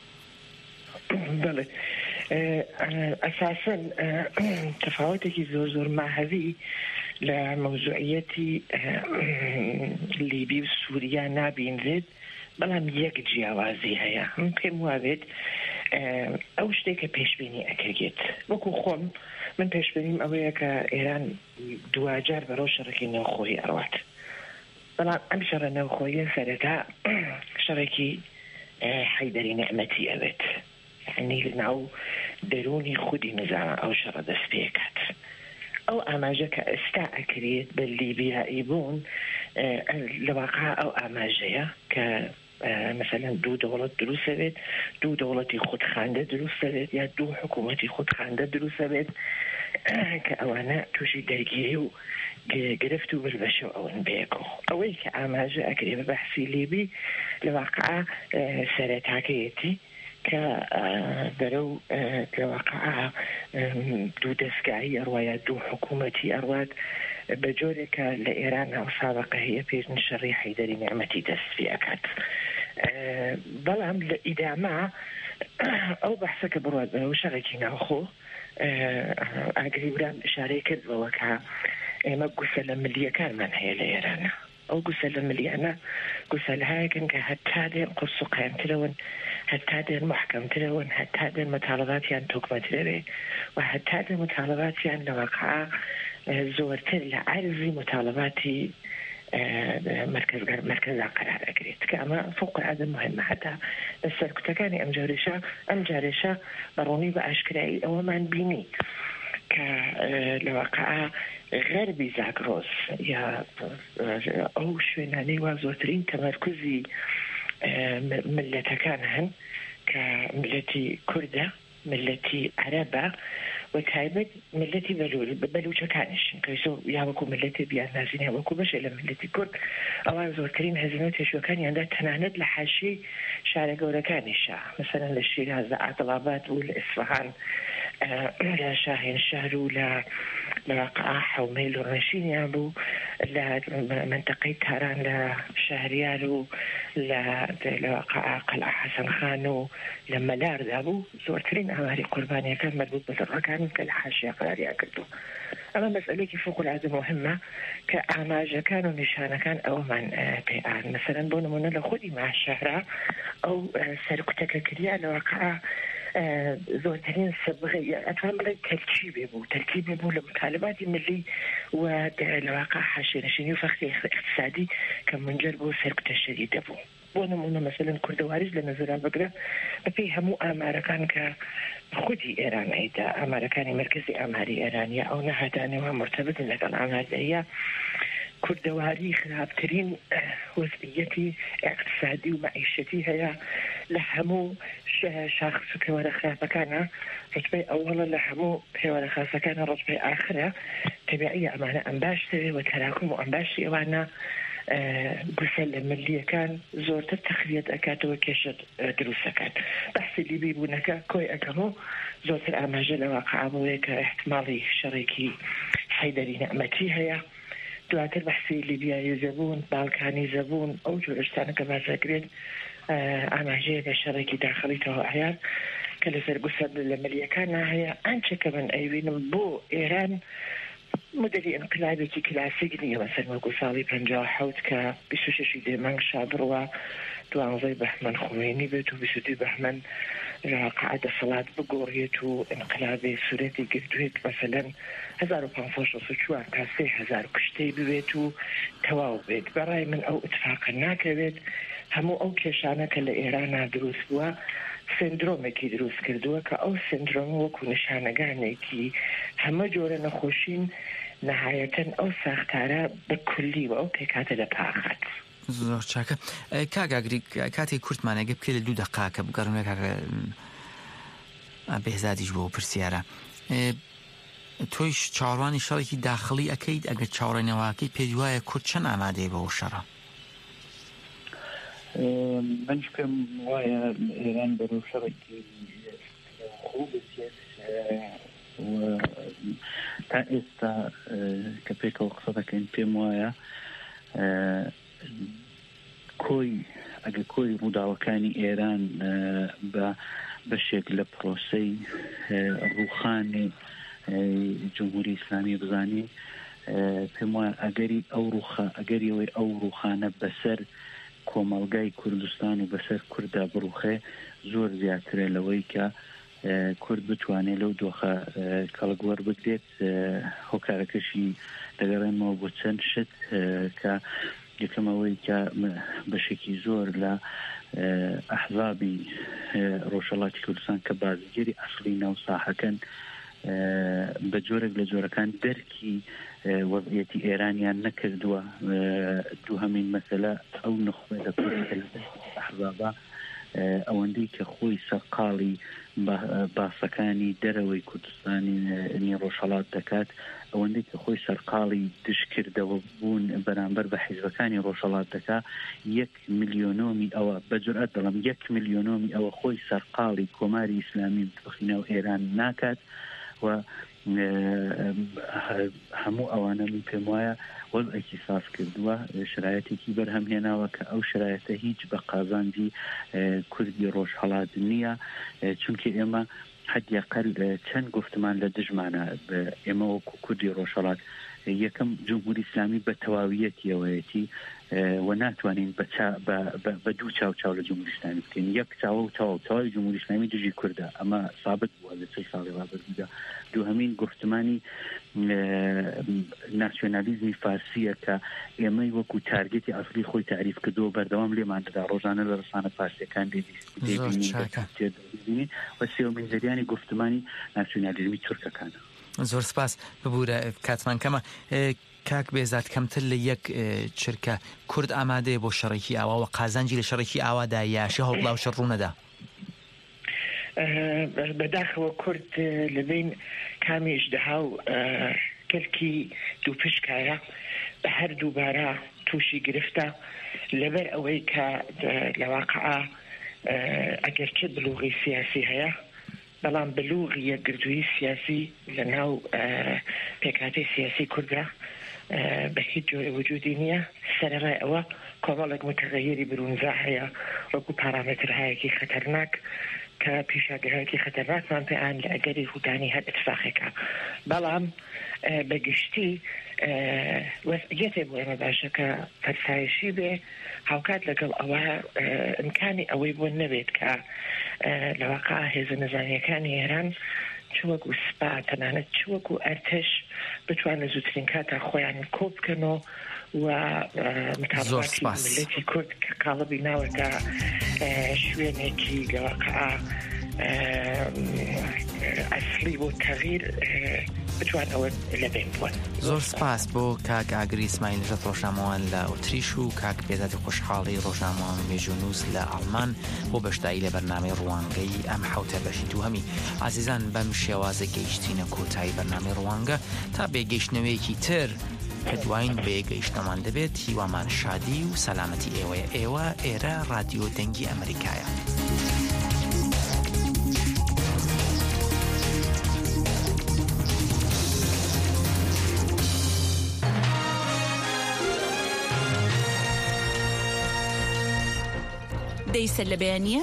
بله اساسا تفاوتێکی زۆر زۆر ماهەوی لە مەوزوعیەتی لیبی و سووریا نابینرێت بەڵام یەک جیاوازی هەیە من پێم وابێت ئەو شتێکە پێشبینی ئەکرێت وەکو خۆم من پێشبینیم ئەوەیە کە ئێران دوجار بەرەو شەڕێکی نێوخۆیی ئەڕوات بەڵام ئەم شەڕە نێوخۆیە سەرەتا شەڕێکی حەیدەری نەعمەتی ئەوێت يعني ناو دروني خودي نزاع أو شر دستيكات أو أماجك استاء كريت بالليبيا يبون لواقع أو أماجية ك مثلا دو دولة دروسة بيت دو دولتي خود خانده دروسة بيت يا دو حكومتي خود خانده دروسة بيت كأوانا توشي درجيو قرفتو بالبشو أو نبيكو أوي كأماجة أكري بحثي ليبي لواقع سرطاكيتي كبرو كواقع دو دستگاهی أرواد دو حكومتي أرواد بجورك لإيران أو سابقة هي بيرن شري حيدري نعمتي دست في أكاد بلام لإدامة أو بحثك برواد وشغيكي ناخو أقريبا شاريك وكا ما قسل مليا كان من هي لإيران أو قسل مليانا قسل هاي كان كهتادي قصو قيم تلون هتادي المحكم تلون هتادي المطالبات يعني توقف تلوي وهتادي المطالبات يعني لوقع زورتر لعرضي مطالباتي مركز مركز قرار أكريت كما فوق هذا مهم حتى السركتكاني أم جارشة أم جارشة بروني بأشكرائي أو من بيني كلوقع غربي زاغروس يا أو شويناني وزوترين تمركزي ملتكانهن كملتي كردة ملتي عربة وتايبت ملتي بلوچ كانش كيسو يا وكو ملتي بيان نازين يا وكو باش الا ملتي كرد او زورترين هزيمات شو كان عندها تناند لحاشي شارع غوركانش مثلا للشيراز عطلابات والاصفهان لا شاهين شهر ولا لواقع حوميل ورمشين يابو لا منطقة تهران لا شهريارو لا لواقع قلعة حسن خانو لما لار ذابو زورترين أماري قربانية كان مربوط بسرقان كالحاشية قراري أكدو أما مسألة فوق العادة مهمة كأعماج كانوا نشانة كان أو من بيان مثلا بونا من لخودي مع الشهرة أو سرقتك كريا لواقع زورترين سبغي أتفهم لك تركيبي بو تركيبي بو لمطالبات ملي ولواقع حاشية نشين يفخ اقتصادي كمنجر بو سرقة الشديدة بو بۆ نمونە مەسەلەن کوردەواریش لە نەزەرا بگرە بەپێی هەموو ئامارەکان کە خودی ئێرانەیدا ئامارەکانی مرکزی ئاماری ئێرانیا ئەو نەهاتانەوە مرتبطن لەگەڵ ئامادەیە کوردەواری خراپترین وەزعیەتی اقتصادی و معیشەتی هەیە لە هەموو شاخص و پێوەرە خراپەکانە ڕتبەی ئەوڵە لە هەموو پێوەرە خاصەکانە ڕتبەی ئاخرە تەبیعیە ئەمانە ئەم باشترێ و تەراکم و ئەم باشی ئەوانە گوسە لە ملیەکان زۆرتر تەخلیەت ئەکاتەوە کێشت دروستەکان بەحسی لیبی بوونەکە کۆی ئەەکەمەوە زۆرتر ئاماژە لە واقعبووەیە کە احتماڵی شەڕێکی حەیدەری نەعمەتی هەیە دواتر بەحسی لیبیایی زەبوون باڵکانی زەبوون ئەو جۆرشتانە کە بازەگرێت ئاماژەیە بە شەڕێکی داخەڵیتەوە عیار کە لەسەر گوسە لە ملیەکان هەیە ئەنچە کە من ئەیبینم بۆ ئێران مدەری انقلابێکی کلاسیک نییە مەسەر وەکو ساڵی پەنجا و حەوت کە بیست و شەشی دێمانگ شابڕوە دوانزەی بەحمەن خوێنی بێت و بیست و دوی بەحمەن ڕاقعە دەسەڵات بگۆڕێت و انقلابی سوورەتی گردوێت مەسەلەن هەزار و پانسەد و شەست و چوار تا سێ هەزار کشتەی ببێت و تەواو بێت بەڕای من ئەو اتفاقە ناکەوێت هەموو ئەو کێشانە کە لە ئێرانە دروست بووە سندرۆمێکی دروست کردووە کە ئەو سندرۆم وەکو نیشانەگانێکی هەمە جۆرە نەخۆشین نەهایەتەن ئەو ساختارە بە کولی و ئەو پێکاتە لە پاخات زۆر چاکە کاگاگری کاتی کورتمانەگە بکە لە دوو دقاکە بگەڕنێ کاکە بێزادیش بۆ پرسیارە تۆیش چاوەڕوانی شەڕێکی داخڵی ئەەکەیت ئەگەر چاوەڕێنەوەکەی پێی وایە کورد چەند ئامادەیە بەەوە شەڕە منش پێم وایە ئێران بەرەو شەڕێکی خوب تا ئێستا کە پێکەوە قسە دەکەین پێم وایە کۆی ئەگە کۆی ڕووداوەکانی ئێران بە بەشێک لە پرۆسەی ڕووخانی جمهوری ئیسلامی بزانی پێم وایە ئەگەری ئەو ڕووخە ئەگەری ئەوەی ئەو ڕووخانە بەسەر کۆمەڵگای کوردستان و بەسەر کووردا بڕوخێ زۆر زیاترە لەوەی کە کورد بتوانێت لەو دۆخە کەڵگوەر بگرێت هۆکارەکەشی دەگەڕێنەوە بۆ چەند شت کە یەکەمەوەی کە بەشێکی زۆر لە ئەحزابی ڕۆژهەڵاتی کوردستان کە بازیگەری ئەسڵی ناو ساحەکەن بە جۆرێک لە جۆرەکان دەرکی وەضعیەتی ئێرانیان نەکردووە دوو هەمین مەسەلە ئەو نخبە لە ئەحزابە ئەوەندەی کە خۆی سەرقاڵی باسەکانی دەرەوەی کوردستانی نی ڕۆژهەڵات دەکات ئەوەندەی کە خۆی سەرقاڵی دشکردەوە بوون بەرامبەر بە حیزبەکانی ڕۆژهەڵات دەکات یەک میلیۆنۆمی ئەوە بە جورئەت دەڵم یەک میلیۆنۆمی ئەوە خۆی سەرقاڵی کۆماری ئیسلامی بخینە و ئێران ناکات و هەموو ئەوانە من پێم وایە وەڵعێکی ساز کردووە شرایەتێکی بەرهەمهێناوە کە ئەو شرایەتە هیچ بە قازانجی کوردی ڕۆژهەڵات نییە چونکە ئێمە حدیاقل چەند گفتمان لە دژمانە ئێمە وەکو کوردی ڕۆژهەڵات یەکەم جمهوری ئیسلامی بە تەواویەتیەوەیەتی و ناتوانین بە دوو چاو چاو لە جمهوری ئیسلامی بکەین یەک چاوە و چاو چاوی جمهوری ئیسلامی دژی کوردە ئەمە ثابت بووە لە چەند ساڵی ڕابردوودا دوو هەمین گفتمانی ناسیۆنالیزمی فارسیە کە ئێمەی وەکو تارگێتی ئەسڵی خۆی تعریف کردووە بەردەوام لێمان دەدا ڕۆژانە لە ڕسانە فارسیەکان دێبینین و سێومین جەریانی گفتمانی ناسیۆنالیزمی تورکەکانە. زۆر سپاس ببوورە کاتمان کەمە کاک بێزات کەمتر لە یەک چرکە کورد ئامادەیە بۆ شەڕێکی ئاوا و قازانجی لە شەڕێکی ئاوادا یاشی هەوڵاو شەڕ ڕوونەدا بەداخەوە کورد لەبین کامی ئیژدەها و کەلکی دوو پشکایە بە هەر دووبارە تووشی گرفتە لەبەر ئەوەی کە لە واقعە ئەگەرچە بلوغی سیاسی هەیە بەڵام بلوغی یەکگرتووی سیاسی لە ناو پێکاتی سیاسی کوردە بە هیچ جۆرە وجودی نییە سەرەڕای ئەوە کۆمەڵێک متغەیری برونزا هەیە وەکو پارامترهایەکی خەتەرناک کە پیشاگەهایەکی خەتەرناکمان پێیان لە ئەگەری هوتانی هەر اتفاقێکە بەڵام بەگشتی وەزعیەتێ بۆ ئێمە باشە کە فەرسایشی بێ هاوکات لەگەڵ ئەوە ئیمکانی ئەوەی بۆ نەبێت کە لە واقع هێزە نەزانیەکانی ئێران چوەکو سپا تەنانەت چوەکو ئەرتش بتوانە زووترین کاتە خۆیان کۆ بکەنەوە ومتابعاتی ملەتی کورد کە قاڵبی ناوەتە شوێنێکی گەواقع ئەسلی بۆ تەغیر بتوان ئەوە لەبێن بوون. زۆر سپاس بۆ کاک ئاگری ئیسماعیل نژاد ڕۆژنامەوان لە ئۆتریش و کاک بێدادی خۆشحاڵی ڕۆژنامەوان مێژونووس لە ئەڵمان بۆ بەشداری لە بەرنامەی ڕوانگەی ئەم حوتە بەشی دووهەمی. عزیزان بەم شێوازە گەیشتینە کۆتایی بەرنامەی ڕوانگە تا بێگەیشتنەوەیەکی تر کە دوایین بێگەیشتەمان دەبێت هیوامان شادی و سەلامەتی ئێوەیە. ئێوە ئێرە رادیۆ دەنگی ئەمریکایە. دەیسەر لە بەیانیە